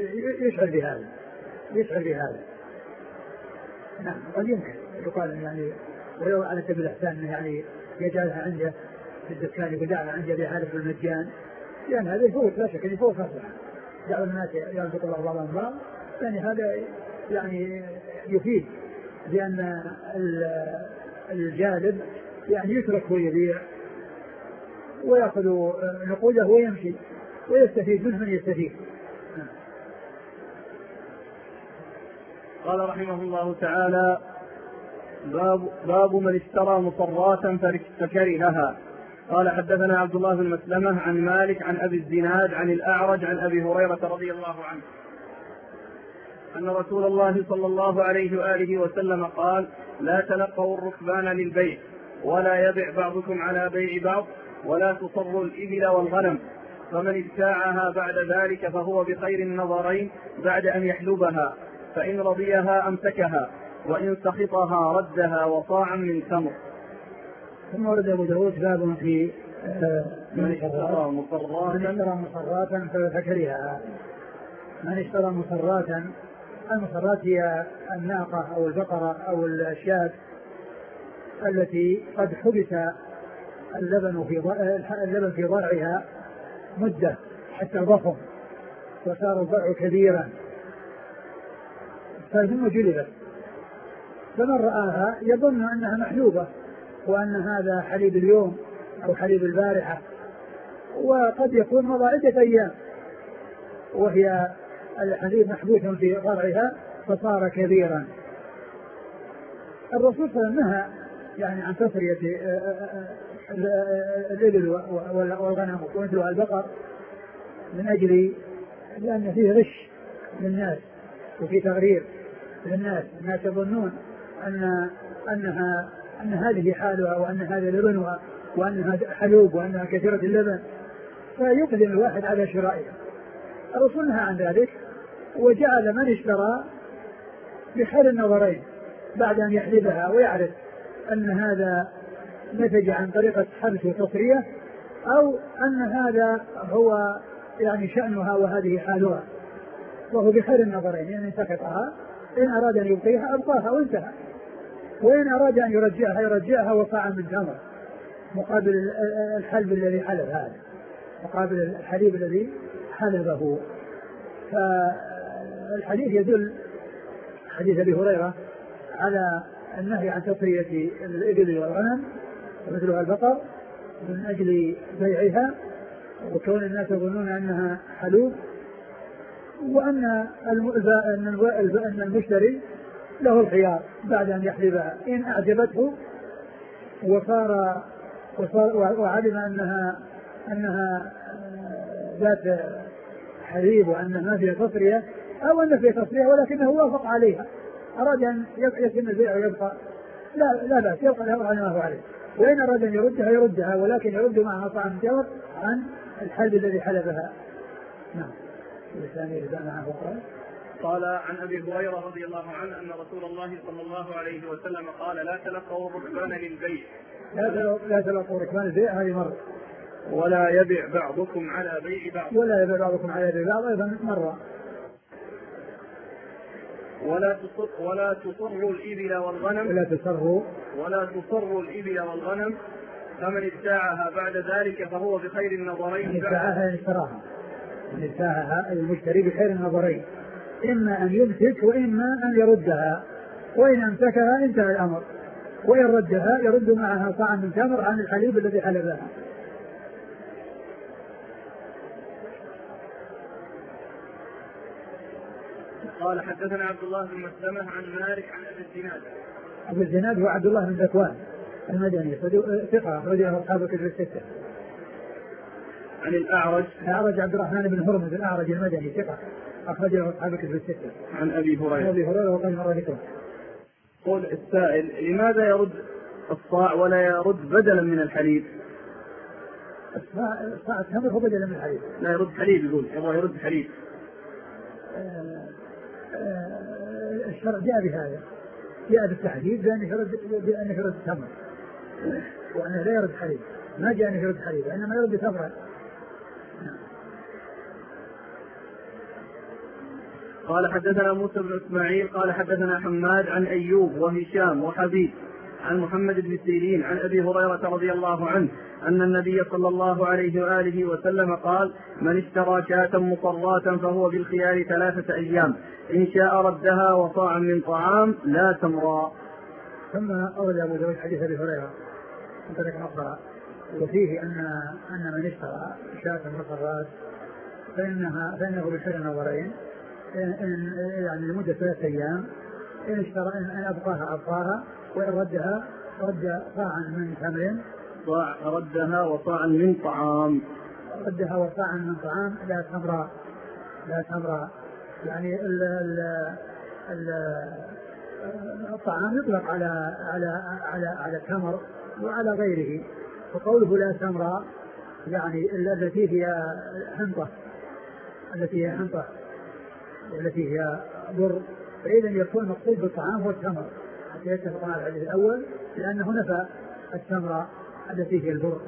يشعر بهذا. نعم قد يمكن يقال يعني ولو على سبيل الإحسان يعني يجعلها عنده في الدكان يدعها عنده بحالة المجان لأن هذا يفوت لا شك يفوت مصلحة جعل الناس يرزق الله بعضهم بعض يعني هذا يعني يفيد لأن الجالب يعني يترك ويبيع ويأخذ نقوده ويمشي ويستفيد منه من يستفيد. قال رحمه الله تعالى باب من اشترى مصرات فكرهها. قال حدثنا عبد الله بن مسلمة عن مالك عن أبي الزناد عن الأعرج عن أبي هريرة رضي الله عنه أن رسول الله صلى الله عليه وآله وسلم قال لا تلقوا الركبان للبيع ولا يبع بعضكم على بيع بعض ولا تصروا الإبل والغنم فمن ابتاعها بعد ذلك فهو بخير النظرين بعد أن يحلبها فإن رضيها أمسكها وإن سخطها ردها وصاعا من تمر. ثم ورد أبو داود باب في من اشترى مصرات فكرهها. من اشترى مصرات المصرات هي الناقة أو البقرة أو الشاة التي قد حبس اللبن في ضرعها مدة حتى ضخم وصار الضرع كبيرا ثم جلبت فمن رآها يظن أنها محلوبة وأن هذا حليب اليوم أو حليب البارحة وقد يكون مضى عدة أيام وهي الحليب محبوس في ضرعها فصار كبيرا. الرسول صلى الله عليه وسلم نهى يعني عن تسرية الإبل والغنم ومثلها البقر من أجل لأن فيه غش للناس وفي تغرير للناس. الناس يظنون أن هذه حالها وأن هذا لبنها وأنها حلوب وأنها كثيرة اللبن فيقدم الواحد على شرائها. الرسول نهى عن ذلك وجعل من اشترى بحال النظرين بعد أن يحلبها ويعرف أن هذا نتج عن طريقة حبس وتصرية أو أن هذا هو يعني شأنها وهذه حالها وهو بخير النظرين يعني سكتها إن أراد أن يبقيها أبقاها وانتهى وإن أراد أن يرجعها وصاعا من تمر مقابل الحلب الذي حلب هذا مقابل الحليب الذي حلبه. فالحديث يدل، حديث أبي هريرة، على النهي عن تصفية الإبل والغنم ومثلها البقر من أجل بيعها وكون الناس يظنون أنها حلوب، وأن المشتري له الخيار بعد أن يحلبها إن أعجبته وعلم أنها ذات حليب وأنها فيها تصرية، أو أن فيها تصرية ولكنه وافق عليها، أراد أن يتم البيع ويبقى لا بأس، يبقى على ما هو عليه. وإن أراد أن يردها ولكن يرد معها طعم جور عن الحلب الذي حلبها. نعم. الثاني معه قال عن أبي هريرة رضي الله عنه أن رسول الله صلى الله عليه وسلم قال لا تلقوا الركبان للبيع، لا تلقوا الركبان للبيع، هذه مرة. ولا يبيع بعضكم على بيع بعض، ولا يبيع بعضكم على بيع بعض، أيضا مرة. ولا تصروا الإبل والغنم، ولا تصروا الإبل والغنم، فمن ابتاعها بعد ذلك فهو بخير النظرين. من ابتاعها اشتراها، من ابتاعها المشتري بخير النظرين، إما أن يمسك وإما أن يردها، وإن أمسكها انتهى الأمر، وإن ردها يرد معها صاعا من تمر عن الحليب الذي حلبها. قال حدثنا عبد الله بن مسلمة عن مالك عن أبي الزناد. أبو الزناد هو عبد الله بن ذكوان المدني ثقة أخرجه أصحاب الكتب الستة. عن الأعرج عبد الرحمن بن هرمز الأعرج المدني ثقة أخرجه أصحاب الكتب الستة. عن أبي هريرة وقال مرة ذكره. قول السائل لماذا يرد الصاع ولا يرد بدلا من الحليب؟ الصاع التمر هو بدلا من الحليب. لا يرد حليب، يقول يبغى يرد حليب. الشرع جاء بهذا، جاء بالتحديد بأنه يرد التمر وأنه لا يرد حليب، ما جاء أنه يرد حليب إنما يرد تمرا. قال حدثنا موسى بن إسماعيل قال حدثنا حماد عن أيوب وهشام وحبيب عن محمد بن سيرين عن أبي هريرة رضي الله عنه أن النبي صلى الله عليه وآله وسلم قال من اشترى شاة مصراة فهو بالخيار 3 أيام إن شاء ردها وصاعا من طعام لا تمرا. ثم أورد أبو داود حديث أبي هريرة وفيه أن من اشترى شاة مصراة فإنه بخير النظرين، يعني لمدة 3 أيام، إن أبقاها وإن ردها رد صاعا من تمر، ردها وصاعا من طعام، لا تمرا. يعني الطعام يطلق على التمر وعلى غيره، وقوله لا تمرا يعني التي هي حنطة والتي هي بر، فإذا يكون المقصود بالطعام هو التمر حتى يتفق مع الحديث الأول، لأنه نفى التمر التي هي البر.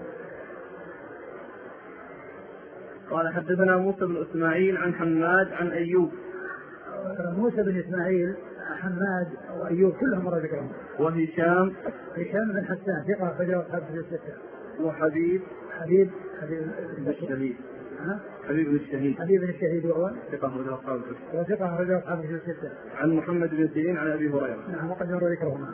قال حدثنا موسى بن إسماعيل عن حماد عن أيوب. موسى بن إسماعيل، حماد وأيوب كلهم مرة ذكرهم. وهشام بن حسان ثقة أخرجه أصحاب الكتب الستة. وحبيب بن الشهيد. حبيب بن الشهيد وهو ثقة أخرجه أصحاب الكتب الستة. عن محمد بن سيرين عن أبي هريرة. نعم وقد مر ذكرهما.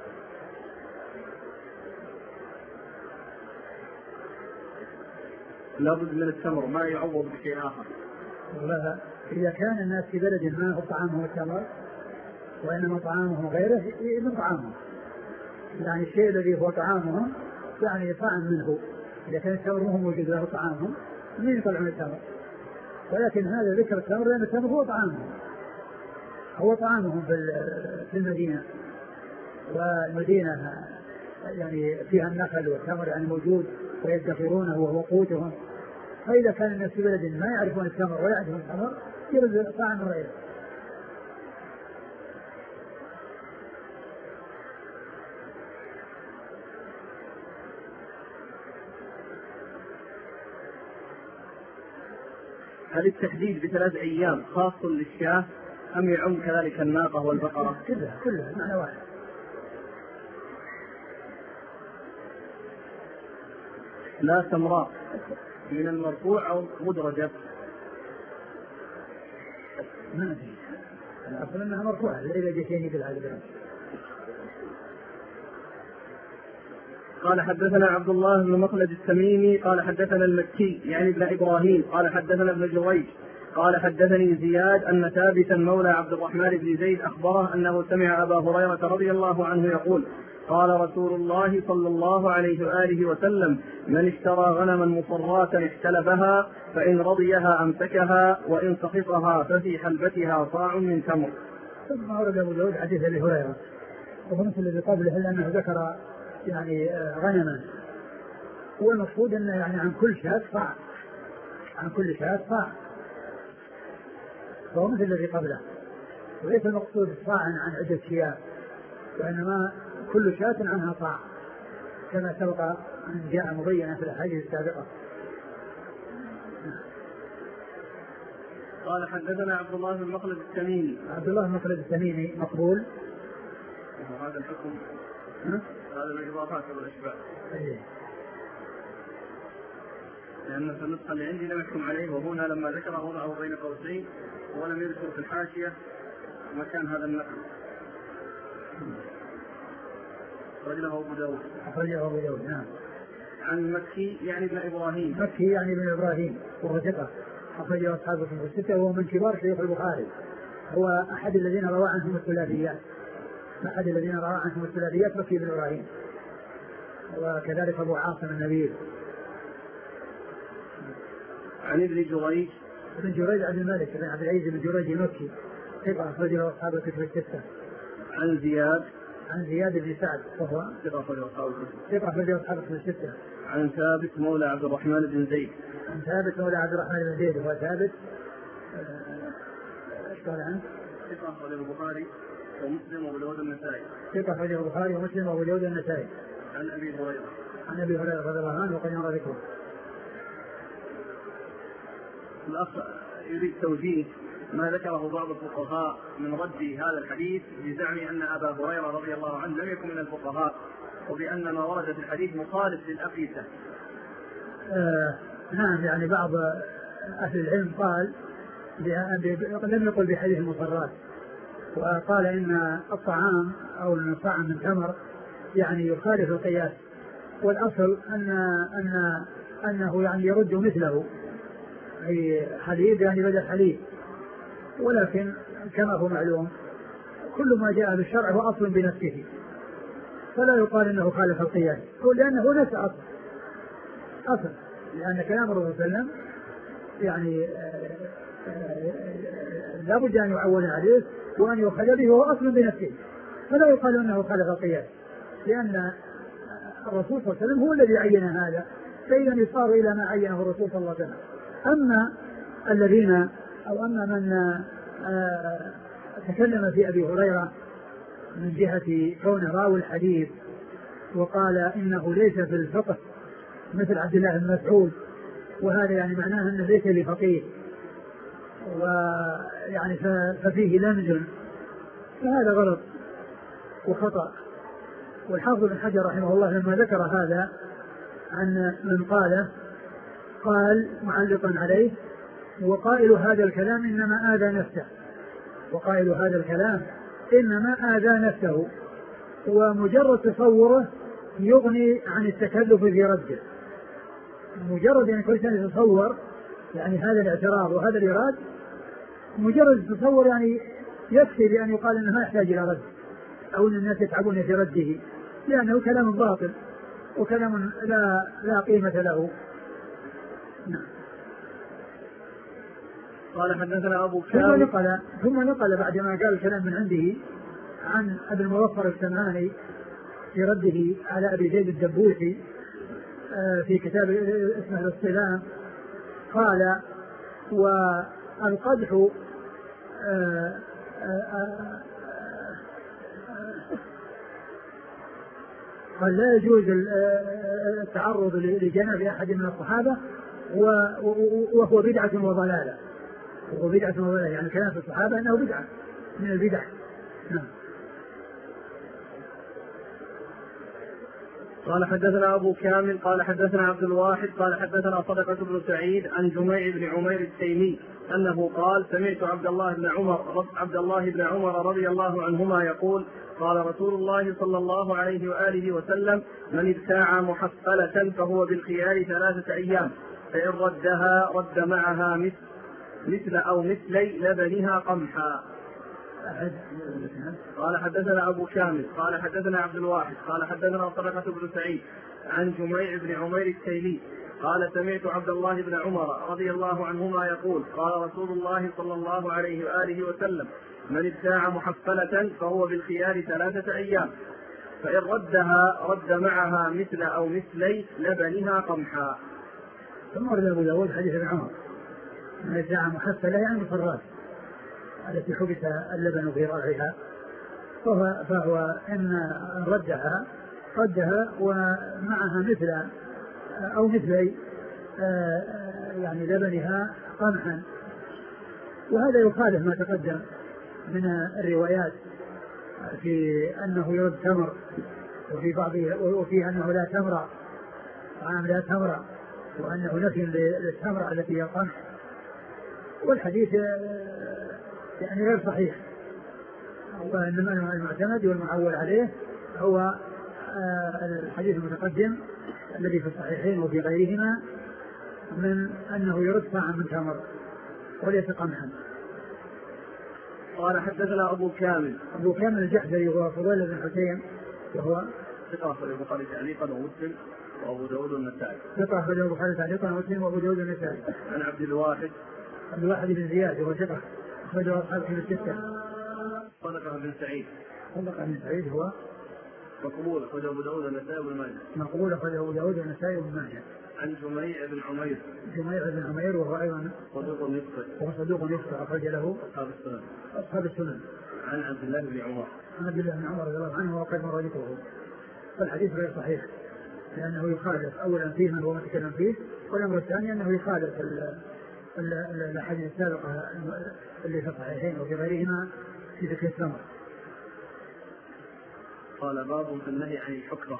لابد من التمر ما يعوض بشيء آخر. والله إذا كان الناس في بلد ما هو طعامه التمر وإنما طعامه غيره من طعامه، يعني الشيء الذي هو طعامهم يعني طعم منه، إذا كان التمر هو موجود له طعامهم من يطلعون التمر، ولكن هذا ذكر التمر لأن التمر هو طعامهم في المدينة، والمدينة يعني فيها النخل والتمر يعني موجود ويدخرونه وهو قوتهم، فإذا كان الناس في بلد ما يعرفون التمر ولا يعرفون التمر يرد طعام غيره. هل التحديد ب3 أيام خاص للشاة أم يعم كذلك الناقة والبقرة؟ كلها معنى واحد. لا تمراء من المرفوع أو مدرجة؟ ما أدري، الأصل أنها مرفوعة إذا جئتني بالهذا. قال حدثنا عبد الله بن مخلد التميمي قال حدثنا المكي يعني ابن إبراهيم قال حدثنا ابن جريج قال حدثني زياد أن ثابتا مولى عبد الرحمن بن زيد أخبره أنه سمع أبا هريرة رضي الله عنه يقول قال رسول الله صلى الله عليه وآله وسلم من اشترى غنما مصراة احتلبها فإن رضيها أمسكها وإن سخطها ففي حلبتها صاع من تمر. ثم ورد أبو داود حديث أبي هريرة ومثل الذي قبله إلا أنه ذكر يعني غنما، والمقصود أنه يعني عن كل شاة صاع، عن كل شاة صاع، فهو مثل الذي قبله، وليس المقصود صاع عن عدة شياه، وإنما كل شاة عنها صاع كما سبق أن جاء مبينا في الأحاديث السابقة. قال حدثنا عبد الله بن مخلد التميمي. عبد الله بن مخلد التميمي مقبول. هذا الحكم هذا الإضافات والأشباه. لأن في النسخة اللي عندي لم يحكم عليه، وهنا لما ذكره وضعه بين قوسين ولم يذكر في الحاشية مكان هذا النقل. أخرجه أبو داود. أخرجه أبو داود نعم. عن مكي يعني ابن إبراهيم. مكي يعني ابن إبراهيم وهو ثقة أخرجه أصحاب الكتب الستة، وهو من كبار شيوخ البخاري، هو أحد الذين روى عنهم الثلاثيات، أحد الذين روى عنهم الثلاثيات مكي بن إبراهيم، وكذلك أبو عاصم النبيل. عن ابن جريج. ابن جريج عبد الملك بن عبد العزيز بن جريج المكي ثقة أخرجه أصحاب الكتب الستة. عن زياد. عن زياد بن سعد وهو ثقة أخرجه أصحاب الكتب. ثقة أخرجه أصحاب الكتب الستة. عن ثابت مولى عبد الرحمن بن زيد. عن ثابت مولى عبد الرحمن بن زيد وهو ثابت ايش قال عنه؟ ثقة أخرجه البخاري ومسلم وأبو داود النسائي. ثقة أخرجه البخاري ومسلم وأبو داود النسائي. عن أبي هريرة. عن أبي هريرة رضي الله عنه وقد مر ذكره. الأخ يريد توجيه ما ذكره بعض الفقهاء من رد هذا الحديث بزعم أن أبا هريرة رضي الله عنه لم يكن من الفقهاء، وبأن ما ورد في الحديث مخالف للأقيسة. نعم، يعني بعض أهل العلم قال لم يقل بحديث المصرات، وقال إن الطعام أو الطعام من تمر يعني يخالف القياس، والأصل أنه يعني يرد مثله، أي حليب يعني بدل حليب، ولكن كما هو معلوم كل ما جاء بالشرع هو أصل بنفسه، فلا يقال إنه خالف القياس، لأنه نفس أصل، لأن كلام الرسول صلى الله عليه وسلم يعني لا بد أن يعول عليه وأن يؤخذ به وهو أصل بنفسه، فلا يقال أنه خالف القياس، لأن الرسول صلى الله عليه وسلم هو الذي عين هذا، فإذا يصار إلى ما عينه الرسول صلى الله عليه وسلم. أما الذين أو أما من تكلم في أبي هريرة من جهة كونه راوي الحديث وقال إنه ليس في الفقه مثل عبد الله بن مسعود، وهذا يعني معناه أنه ليس بفقيه، ويعني ففيه لمز، فهذا غلط وخطأ. والحافظ بن حجر رحمه الله لما ذكر هذا عن من قال معلقا عليه: وقائل هذا الكلام إنما آذى نفسه، وقائل هذا الكلام إنما آذى نفسه، ومجرد تصوره يغني عن التكلف في رده، مجرد أن كل شيء يتصور يعني هذا الاعتراض وهذا الإراد، مجرد التصور يعني يكفي بأن يقال أنه ما يحتاج إلى رد، أو أن الناس يتعبون في رده، لأنه كلام باطل وكلام لا قيمة له. نعم. قال حدثنا أبو كامل ثم نقل بعد ما قال الكلام من عنده عن أبي المظفر السمعاني في رده على أبي زيد الدبوسي في كتاب اسمه الاصطلاح، قال: والقدح قال لا يجوز التعرض لجناب أحد من الصحابة وهو بدعة وضلالة، وهو بدعة وضلالة، يعني كلام في الصحابة أنه بدعة من البدع. نعم. قال حدثنا أبو كامل قال حدثنا عبد الواحد قال حدثنا صدقة بن سعيد عن جميع بن عمير التيمي أنه قال: سمعت عبد الله بن عمر رضي الله عنهما يقول: قال رسول الله صلى الله عليه وآله وسلم: من ابتاع محفلة فهو بالخيار 3 أيام، فإن ردها رد معها مثل أو مثلي لبنها قمحا. قال حدثنا أبو كامل قال حدثنا عبد الواحد قال حدثنا طلحة بن سعيد عن جميع بن عمير التيمي قال: سمعت عبد الله بن عمر رضي الله عنهما يقول: قال رسول الله صلى الله عليه وآله وسلم: من ابتاع محفلة فهو بالخيار 3 أيام، فإن ردها رد معها مثل أو مثلي لبنها قمحا. ثم ورد أبو داود حديث ابن عمر: من ابتاع محفلة يعني الفرات التي حبس اللبن في رأسها، فهو إن ردها ومعها مثل أو مثلي يعني لبنها قمحا. وهذا يخالف ما تقدم من الروايات في أنه يرد تمر، وفي أنه لا تمر، طعام لا تمر، وأنه نفي للتمر التي هي القمح. والحديث يعني غير صحيح، وإنما المعتمد والمعول عليه هو الحديث المتقدم الذي في الصحيحين وفي غيرهما من أنه يرد طعام من تمر وليس قمحا. قال حدثنا أبو كامل الجحدري وهو فضيل بن حسين، وهو ثقة أخرجه البخاري تعليقا ومسلم وأبو داود والنسائي. ثقة أخرجه البخاري تعليقا ومسلم وأبو داود والنسائي. عن عبد الواحد بن زياد وهو ثقة أخرجه أصحاب كتب 6. طلحة بن سعيد هو مقبول أخرجه أبو داود والنسائي وابن ماجه. عن جميع بن عمير وهو أيضا صدوق يخطئ أخرج له أصحاب السنن. عن عبد الله بن عمر رضي الله عنه وقد مر ذكره. فالحديث غير صحيح لأنه يخالف أولا فيه من هو متكلم فيه، والأمر الثاني أنه يخالف الأحاديث السابقة اللي في الصحيحين وفي غيرهما في ذكر التمر. قال: باب في النهي عن الحكرة.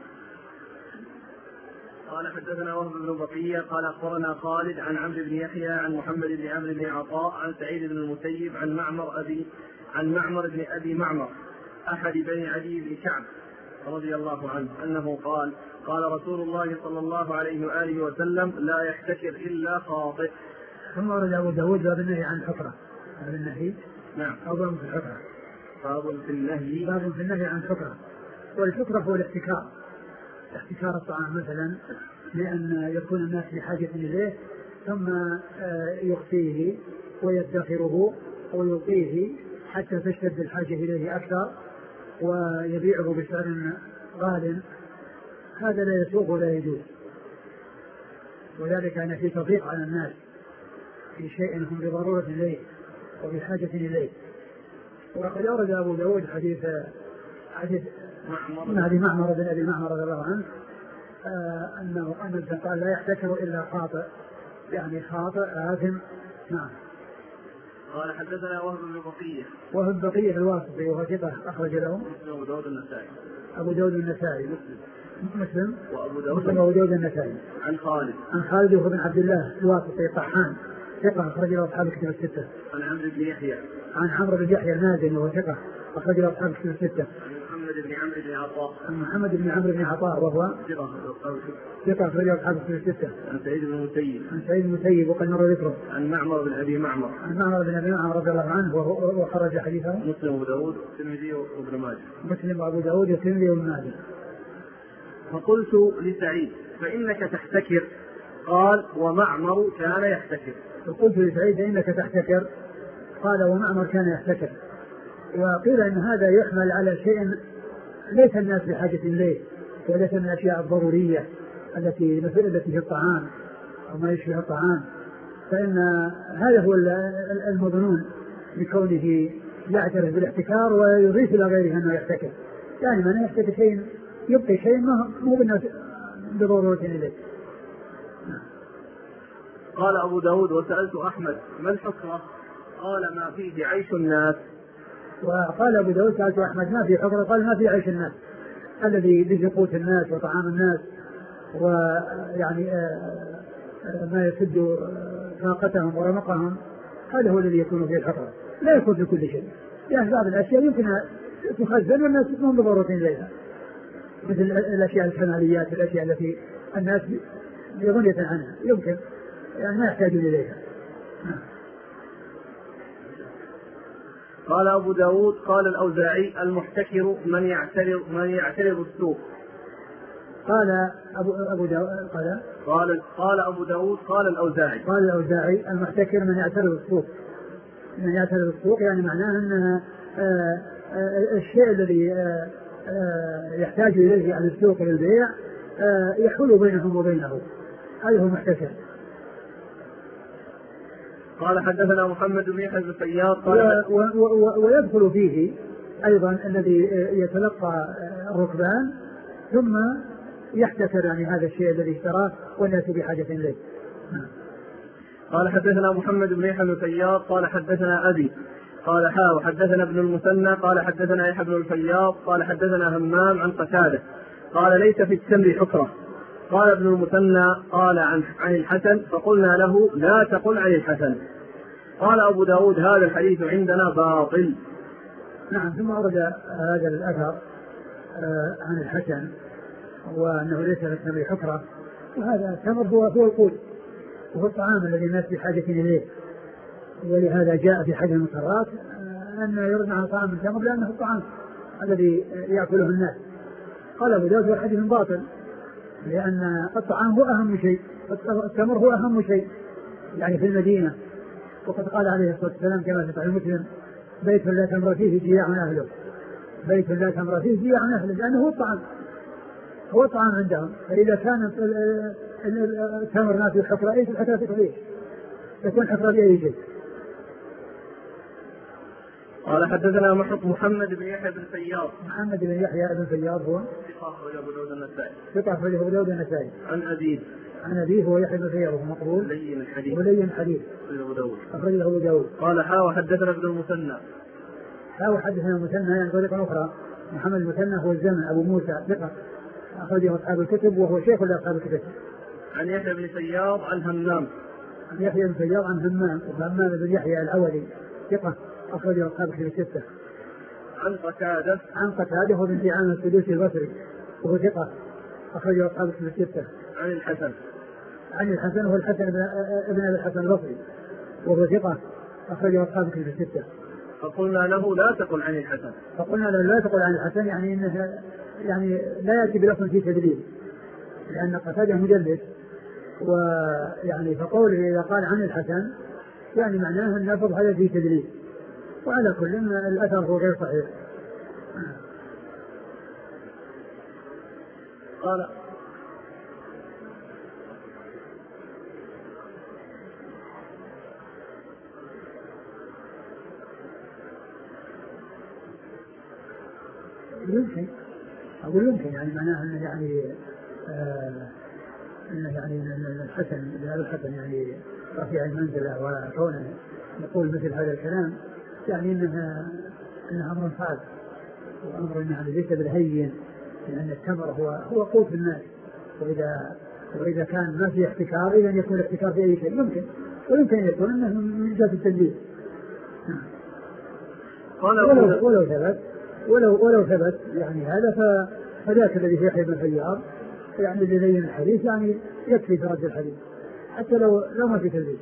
قال حدثنا وهب بن بقية قال أخبرنا خالد عن عمرو بن يحيى عن محمد بن عمرو بن عطاء عن سعيد بن المسيب عن معمر بن أبي معمر أحد بني عدي بن كعب رضي الله عنه أنه قال: قال رسول الله صلى الله عليه وآله وسلم: لا يحتكر إلا خاطئ. ثم ورد أبو داود باب النهي عن الحكرة. باب النهي أو باب في الحكرة. باب في النهي عن الحكرة. والحكرة هو احتكار الطعام مثلا، لأن يكون الناس بحاجة إليه ثم يخفيه ويدخره ويلقيه حتى تشتد الحاجة إليه أكثر ويبيعه بسعر غال. هذا لا يسوق ولا يجوز، وذلك أن في تضييق على الناس في شيء هم بضرورة إليه وبحاجة إليه. وقد أورد أبو داود حديث معمر بن أبي معمر رضي الله عنه أنه قال: لا يحتكر إلا خاطئ، يعني خاطئ آثم. نعم. قال حدثنا وهب بقية الواسطي وهو ثقة أخرج له أبو داود النسائي مسلم وأبو داود النسائي. عن خالد وهو بن عبد الله الواسطي طحان ثقة أخرج له أصحاب الكتب 6. عن عمرو بن يحيى المازني وهو ثقة أخرج له أصحاب الكتب 6. محمد بن عمرو بن عطاء وهو ثقة أخرج له أصحاب الكتب 6. عن سعيد بن المسيب وقد مر ذكره. عن معمر بن أبي معمر رضي الله عنه وخرج حديثه مسلم وأبو داود والترمذي وابن ماجه. فقلت لسعيد: فإنك تحتكر. قال: ومعمر كان يحتكر. فقلت لسعيد: فإنك تحتكر. قال: ومعمر كان يحتكر. وقيل إن هذا يحمل على شيء ليس الناس بحاجة إليه وليس من الأشياء الضرورية التي في الطعام أو ما يشبه الطعام، فإن هذا هو المظنون بكونه يعترف بالاحتكار ويضيف إلى غيره أنه يحتكر، يعني من يحتكر شيء يبقي شيء مو بالناس بضرورة إليه. قال أبو داود: وسألت أحمد: ما الحكرة؟ قال: ما فيه عيش الناس. وقال أبو داود: سألت أحمد: ما فيه حكرة؟ قال: ما فيه عيش الناس الذي به قوت الناس وطعام الناس، ويعني ما يسد طاقتهم ورمقهم هذا هو الذي يكون فيه الحفرة، لا يكون في كل شيء، يعني بعض الأشياء يمكن تخزن والناس تكون بضرورة إليها، مثل الأشياء الكماليات، الأشياء التي الناس بغنية عنها يمكن يعني ما يحتاجون إليها. قال أبو داود قال الأوزاعي المحتكر من يعترض السوق. قال أبو داود قال أبو داود قال الأوزاعي المحتكر من يعترض السوق. من يعترض السوق يعني معناه أن الشيء الذي يحتاج إليه عن السوق للبيع يحول بينهم وبينه، هذا هو المحتكر. قال حدثنا محمد بن يحيى بن الفياض ويدخل فيه أيضا الذي يتلقى الركبان ثم يحتكر يعني هذا الشيء الذي اشتراه والناس بحاجة إليه. قال حدثنا محمد بن يحيى بن الفياض قال حدثنا أبي قال وحدثنا ابن المثنى قال حدثنا يحيى بن الفياض قال حدثنا همام عن قتادة قال ليس في التمر حكرة. قال ابن المثنى قال عن الحسن فقلنا له لا تقل عن الحسن. قال أبو داود هذا الحديث عندنا باطل. نعم. ثم أورد هذا الأثر عن الحسن وأنه ليس في التمر حكرة، وهذا التمر هو القوت وهو الطعام الذي الناس بحاجة إليه، ولهذا جاء في حديث المسرات أن يرد عن طعام التمر لأنه الطعام الذي يأكله الناس. قال أبو داود الحديث باطل لأن الطعام هو أهم شيء، التمر هو أهم شيء يعني في المدينة، وقد قال عليه الصلاة والسلام كما في صحيح مسلم بيت لا تمر فيه جياع أهله، بيت لا تمر فيه جياع أهله، لأنه هو الطعام عندهم. فإذا كان التمر نافي حفرة إيش الحفرة تكفيه؟ تكون حفرة بأي شيء. قال حدثنا محمد بن يحيى بن الفياض. محمد بن يحيى بن الفياض هو ثقة أخرجه أبو داود النسائي. عن أبيه هو يحيى بن الفياض وهو مقبول ولين الحديث أخرجه أبو داود. قال وحدثنا ابن المثنى. وحدثنا المثنى يعني طريقة أخرى. محمد المثنى هو الزمن أبو موسى ثقة أخرجه أصحاب الكتب وهو شيخ لأصحاب الكتب. عن يحيى بن فياض عن همام. عن يحيى بن فياض عن همام بن يحيى العولي ثقة أخرجه أصحاب الكتب الستة. عن قتادة هو بن عامر السدوسي البصري وهو ثقة أخرجه أصحاب الكتب الستة. عن الحسن هو الحسن ابن أبي الحسن البصري وهو ثقة أخرجه أصحاب الكتب الستة. فقلنا له لا تقل عن الحسن. يعني إنه يعني لا يأتي بلفظ في تدليل، لأن قتادة مدلس، ويعني فقوله إذا قال عن الحسن يعني معناه أن اللفظ هذا في تدليل، وعلى كل الأثر هو غير صحيح. قال يمكن يعني معناه أنه يعني الحسن يعني رفيع المنزلة، وكونه يقول مثل هذا الكلام يعني إنه أمر صعب وأمر يعني ليس بالهين، لأن التمر هو قوت الناس، وإذا كان ما في احتكار إذا يكون الاحتكار في أي شيء يمكن، ويمكن يكون أنه من جهة التدليل. ولو ثبت يعني هذا فذاك الذي في يحيى بن الفياض يعني لين الحديث يعني يكفي في رد الحديث حتى لو ما في تدليل.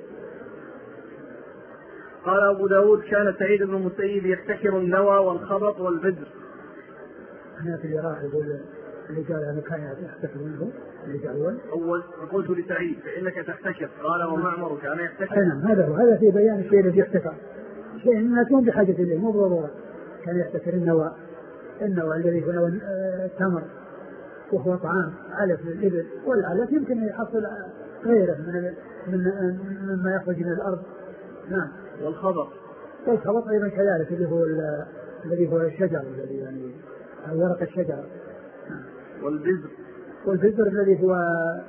قال أبو داود كان سعيد بن المسيب يحتكر النوى والخبط والبذر. هنا في العراق يقول اللي قال أنا كان يحتكر منه اللي قال أول فقلت لسعيد فإنك تحتكر قال ومعمر كان يحتكر. نعم هذا في بيان الشيء الذي يحتكر، شيء ما يكون بحاجة إليه مو ضرورة. كان يحتكر النوى الذي هو التمر وهو طعام علف للإبل، والعلف يمكن أن يحصل غيره مما يخرج من الأرض. نعم. والخبط أيضا كذلك الذي هو الشجر الذي يعني ورق الشجر. والبذر الذي هو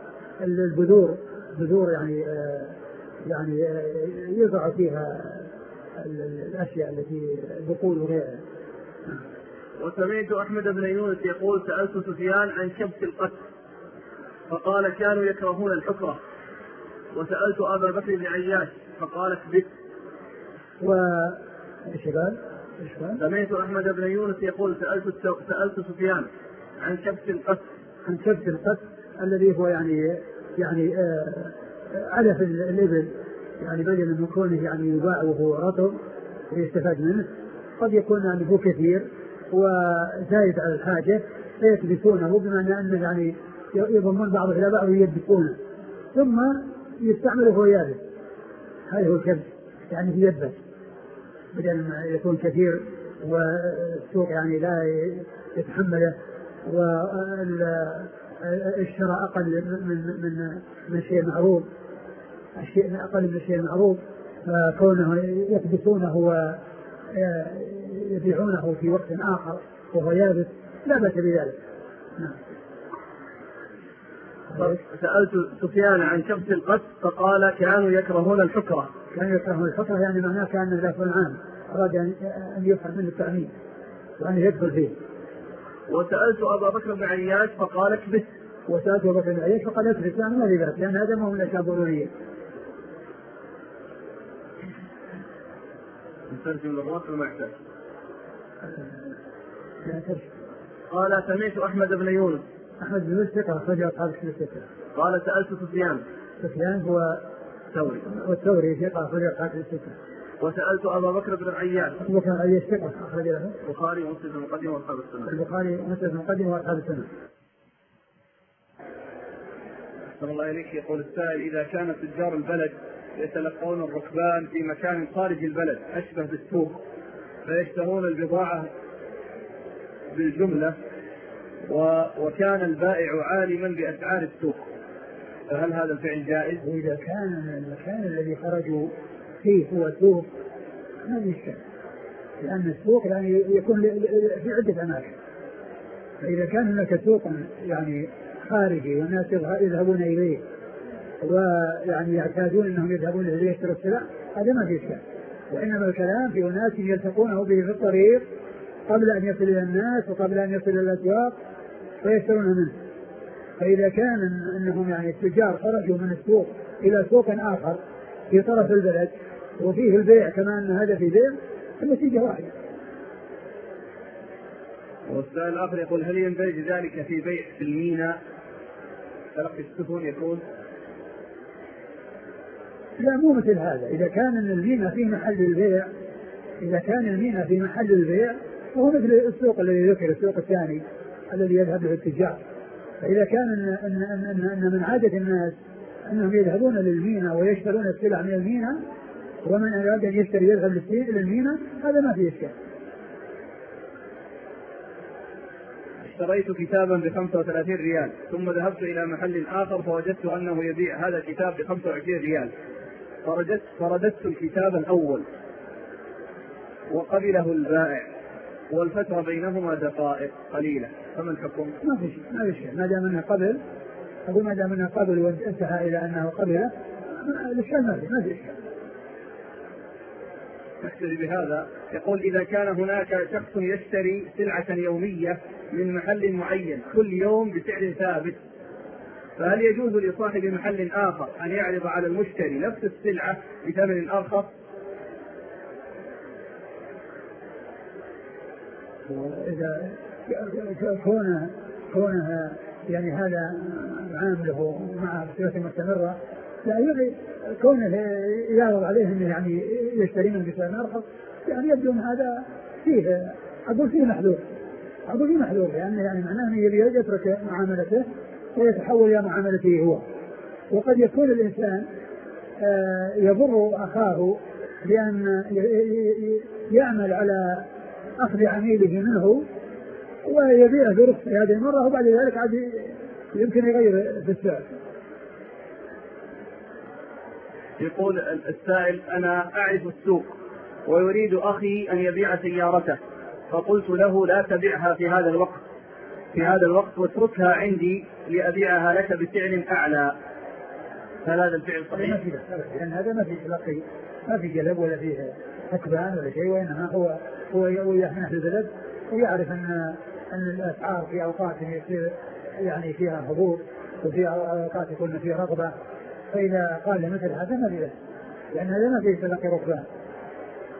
البذور يعني يضع فيها الأشياء التي البقول وغيرها. وسمعت أحمد بن يونس يقول سألت سفيان عن كبس القتل فقال كانوا يكرهون الحكرة، وسألت أبا بكر بن عياش فقال اكبت، سمعت أحمد بن يونس يقول سألت سفيان عن شبك القس. عن شبك القس الذي هو يعني علف الإبل، يعني بدل من كونه يعني يباع وهو رطب ويستفاد منه، قد يكون يعني هو كثير وزايد على الحاجة فيكبسونه، بمعنى أنه يعني يضمون بعضه إلى بعض ويدبسونه ثم يستعمله هو يابس. هذا هو الكبس، يعني يدبس بدل ما يكون كثير والسوق يعني لا يتحمله، والشراء أقل من شيء معروض، الشيء أقل من الشيء المعروض، فكونه يكبسونه ويبيعونه في وقت آخر وهو يابس لا بأس بذلك. سألت سفيان عن شبك القس فقال كانوا يكرهون الحكرة. كانوا يكرهون الحكرة يعني معناه كان ذاك العام أراد أن يفعل منه التعميم وأن يدخل فيه. وسألت أبا بكر بن عياش فقال اكبس. وسألت أبا بكر بن عياش فقال اكبس، يعني ما في بأس، لأن هذا ما هو من الأشياء الضرورية. نترجم للرأس وما يحتاج. قال سمعت أحمد بن يونس. أحمد بن يونس ثقة أخرج أصحاب الكتب الستة. قال سألت سفيان. سفيان هو ثوري. والثوري ثقة أخرج أصحاب الكتب الستة. وسألت أبا بكر بن عياش. أبو بكر بن عياش ثقة أخرج له البخاري ومسلم المقدمة وأصحاب السنة. البخاري ومسلم المقدمة وأصحاب السنة. أحسن الله إليك. يقول السائل إذا كان تجار البلد يتلقون الركبان في مكان خارج البلد أشبه بالسوق فيشترون البضاعة بالجملة وكان البائع عالما بأسعار السوق، فهل هذا الفعل جائز؟ إذا كان المكان الذي خرجوا فيه هو سوق ما يشكل، لأن السوق يعني يكون في عدة أماكن، فإذا كان هناك سوق يعني خارجي والناس يذهبون إليه ويعني يعتادون أنهم يذهبون إليه يشتروا السلع هذا ما في إشكال، وإنما الكلام في أناس يلتقونه به في الطريق قبل أن يصل إلى الناس وقبل أن يصل إلى الأسواق فيشترون منه. فإذا كان أنهم يعني التجار خرجوا من السوق إلى سوق آخر في طرف البلد وفيه البيع كما أن هذا في بيع النتيجة واحدة. والسؤال الآخر يقول هل يندرج ذلك في بيع في الميناء تلقي السفن يكون؟ لا مو مثل هذا. إذا كان الميناء في محل البيع، إذا كان الميناء في محل البيع وهو مثل السوق الذي ذكر السوق الثاني الذي يذهب له التجار. فإذا كان أن من عادة الناس أنهم يذهبون للميناء ويشترون السلع من الميناء ومن أراد أن يشتري يذهب للميناء هذا ما فيه إشكال. اشتريت كتابا ب35 ريال ثم ذهبت إلى محل آخر فوجدت أنه يبيع هذا الكتاب ب25 ريال فرددت الكتاب الأول وقبله البائع والفترة بينهما دقائق قليلة، فما الحكم؟ ما في شيء ما دام انه قبل، أقول ما دام انه قبل وانتهى الى انه قبله الاشكال ما في اشكال. نحتج بهذا. يقول إذا كان هناك شخص يشتري سلعة يومية من محل معين كل يوم بسعر ثابت، فهل يجوز لصاحب محل آخر أن يعرض على المشتري نفس السلعة بثمن آخر؟ إذا كونها يعني هذا عامله مع صفة مستمرة لا يبغي كونه يعرض عليه انه يعني يشتري من بسعر ارخص، يعني يبدو ان هذا فيه اقول فيه محذور لانه يعني معناه انه يبي يترك معاملته ويتحول الى معاملته هو. وقد يكون الانسان يضر اخاه بان يعمل على اخذ عميله منه ويبيعه برخص هذه المره وبعد ذلك عاد يمكن يغير في السعر. يقول السائل أنا أعرف السوق ويريد أخي أن يبيع سيارته فقلت له لا تبيعها في هذا الوقت واتركها عندي لأبيعها لك بسعر أعلى، هل هذا الفعل صحيح؟ لأن هذا ما فيه تلقي، ما فيه جلب ولا فيه حكبان ولا شيء، وإنما هو يحمل في البلد ويعرف أن الأسعار في أوقات يصير يعني فيها هبوط وفي أوقات يكون فيها رغبة، فإذا قال مثل هذا ما فيه، لأن هذا ما فيه تلقي ركبان.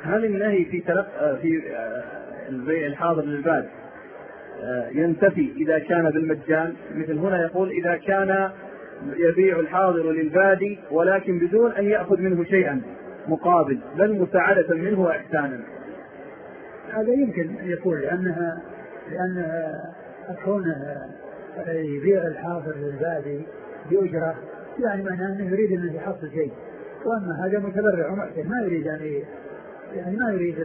هل النهي في البيع الحاضر للباد ينتفي إذا كان بالمجان؟ مثل هنا يقول إذا كان يبيع الحاضر للبادي ولكن بدون أن يأخذ منه شيئا مقابل، بل مساعدة منه وإحسانا. هذا يمكن يقول لأنها كونها يبيع الحاضر للبادي بأجرة، يعني معناه أنه يريد أن يحصل شيء، وأما هذا متبرع ومحسن ما يريد يعني ما يريد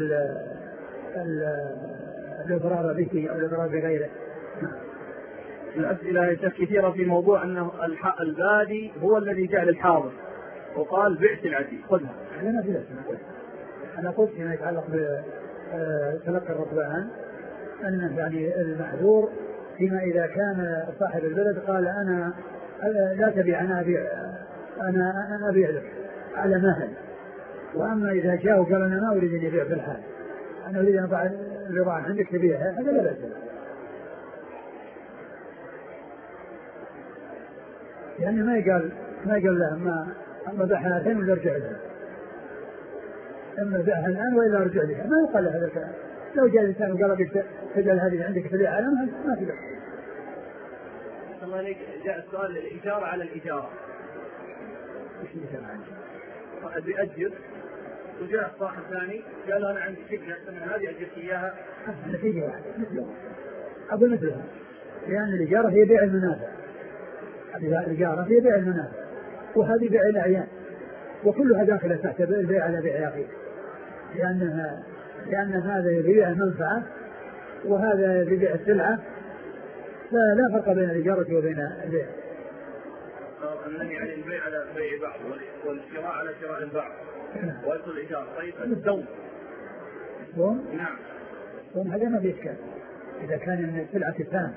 الإضرار به أو الإضرار بغيره. الأسئلة كثيرة في موضوع أنه البادي هو الذي جعل الحاضر وقال بعت العتيق، خذها. أنا قلت فيما يتعلق بتلقي الركبان أنه يعني المحذور فيما إذا كان صاحب البلد قال أنا لا تبيع، أنا أبيع لك على مهل، وأما إذا جاء وقال أنا ما أريد أن يبيع في الحال، أنا أريد أن أضع البضاعة عندك تبيعها، هذا لا بأس. يعني ما قال له أما بيعها الحين ولا أرجع لها، أما بيعها الآن وإلا أرجع لها، ما يقال هذا الكلام. لو جاء الإنسان وقال لك تجعل هذه عندك تبيعها ما في بأس. الله عليك، جاء السؤال للإجارة على الإجارة. إيش الإجارة على الإجارة؟ بيأجر وجاء صاحب ثاني قال أنا عندي شقة من هذه أجرت إياها. نتيجة واحدة أقول مثلها، لأن الإجارة هي بيع المنافع، الإجارة هي بيع المنافع، وهذه بيع الأعيان، وكلها داخلة تحت البيع على بيع أخيه، لأن هذا يبيع المنفعة وهذا يبيع السلعة، فلا فرق بين الإجارة وبين البيع. النهي عن البيع على بيع بعض والشراء على شراء البعض ويصل الإجارة. طيب الدوم؟ نعم، هذا ما في إشكال إذا كان السلعة الثانية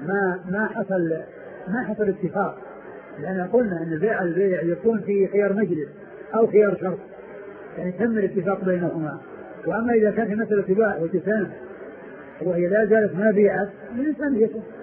ما حصل اتفاق، لأن قلنا أن البيع يكون في خيار مجلس أو خيار شرط، يعني تم الاتفاق بينهما. وأما إذا كان في مسألة باع وتسامح وهي لا زالت ما بيعت، الإنسان يسمح.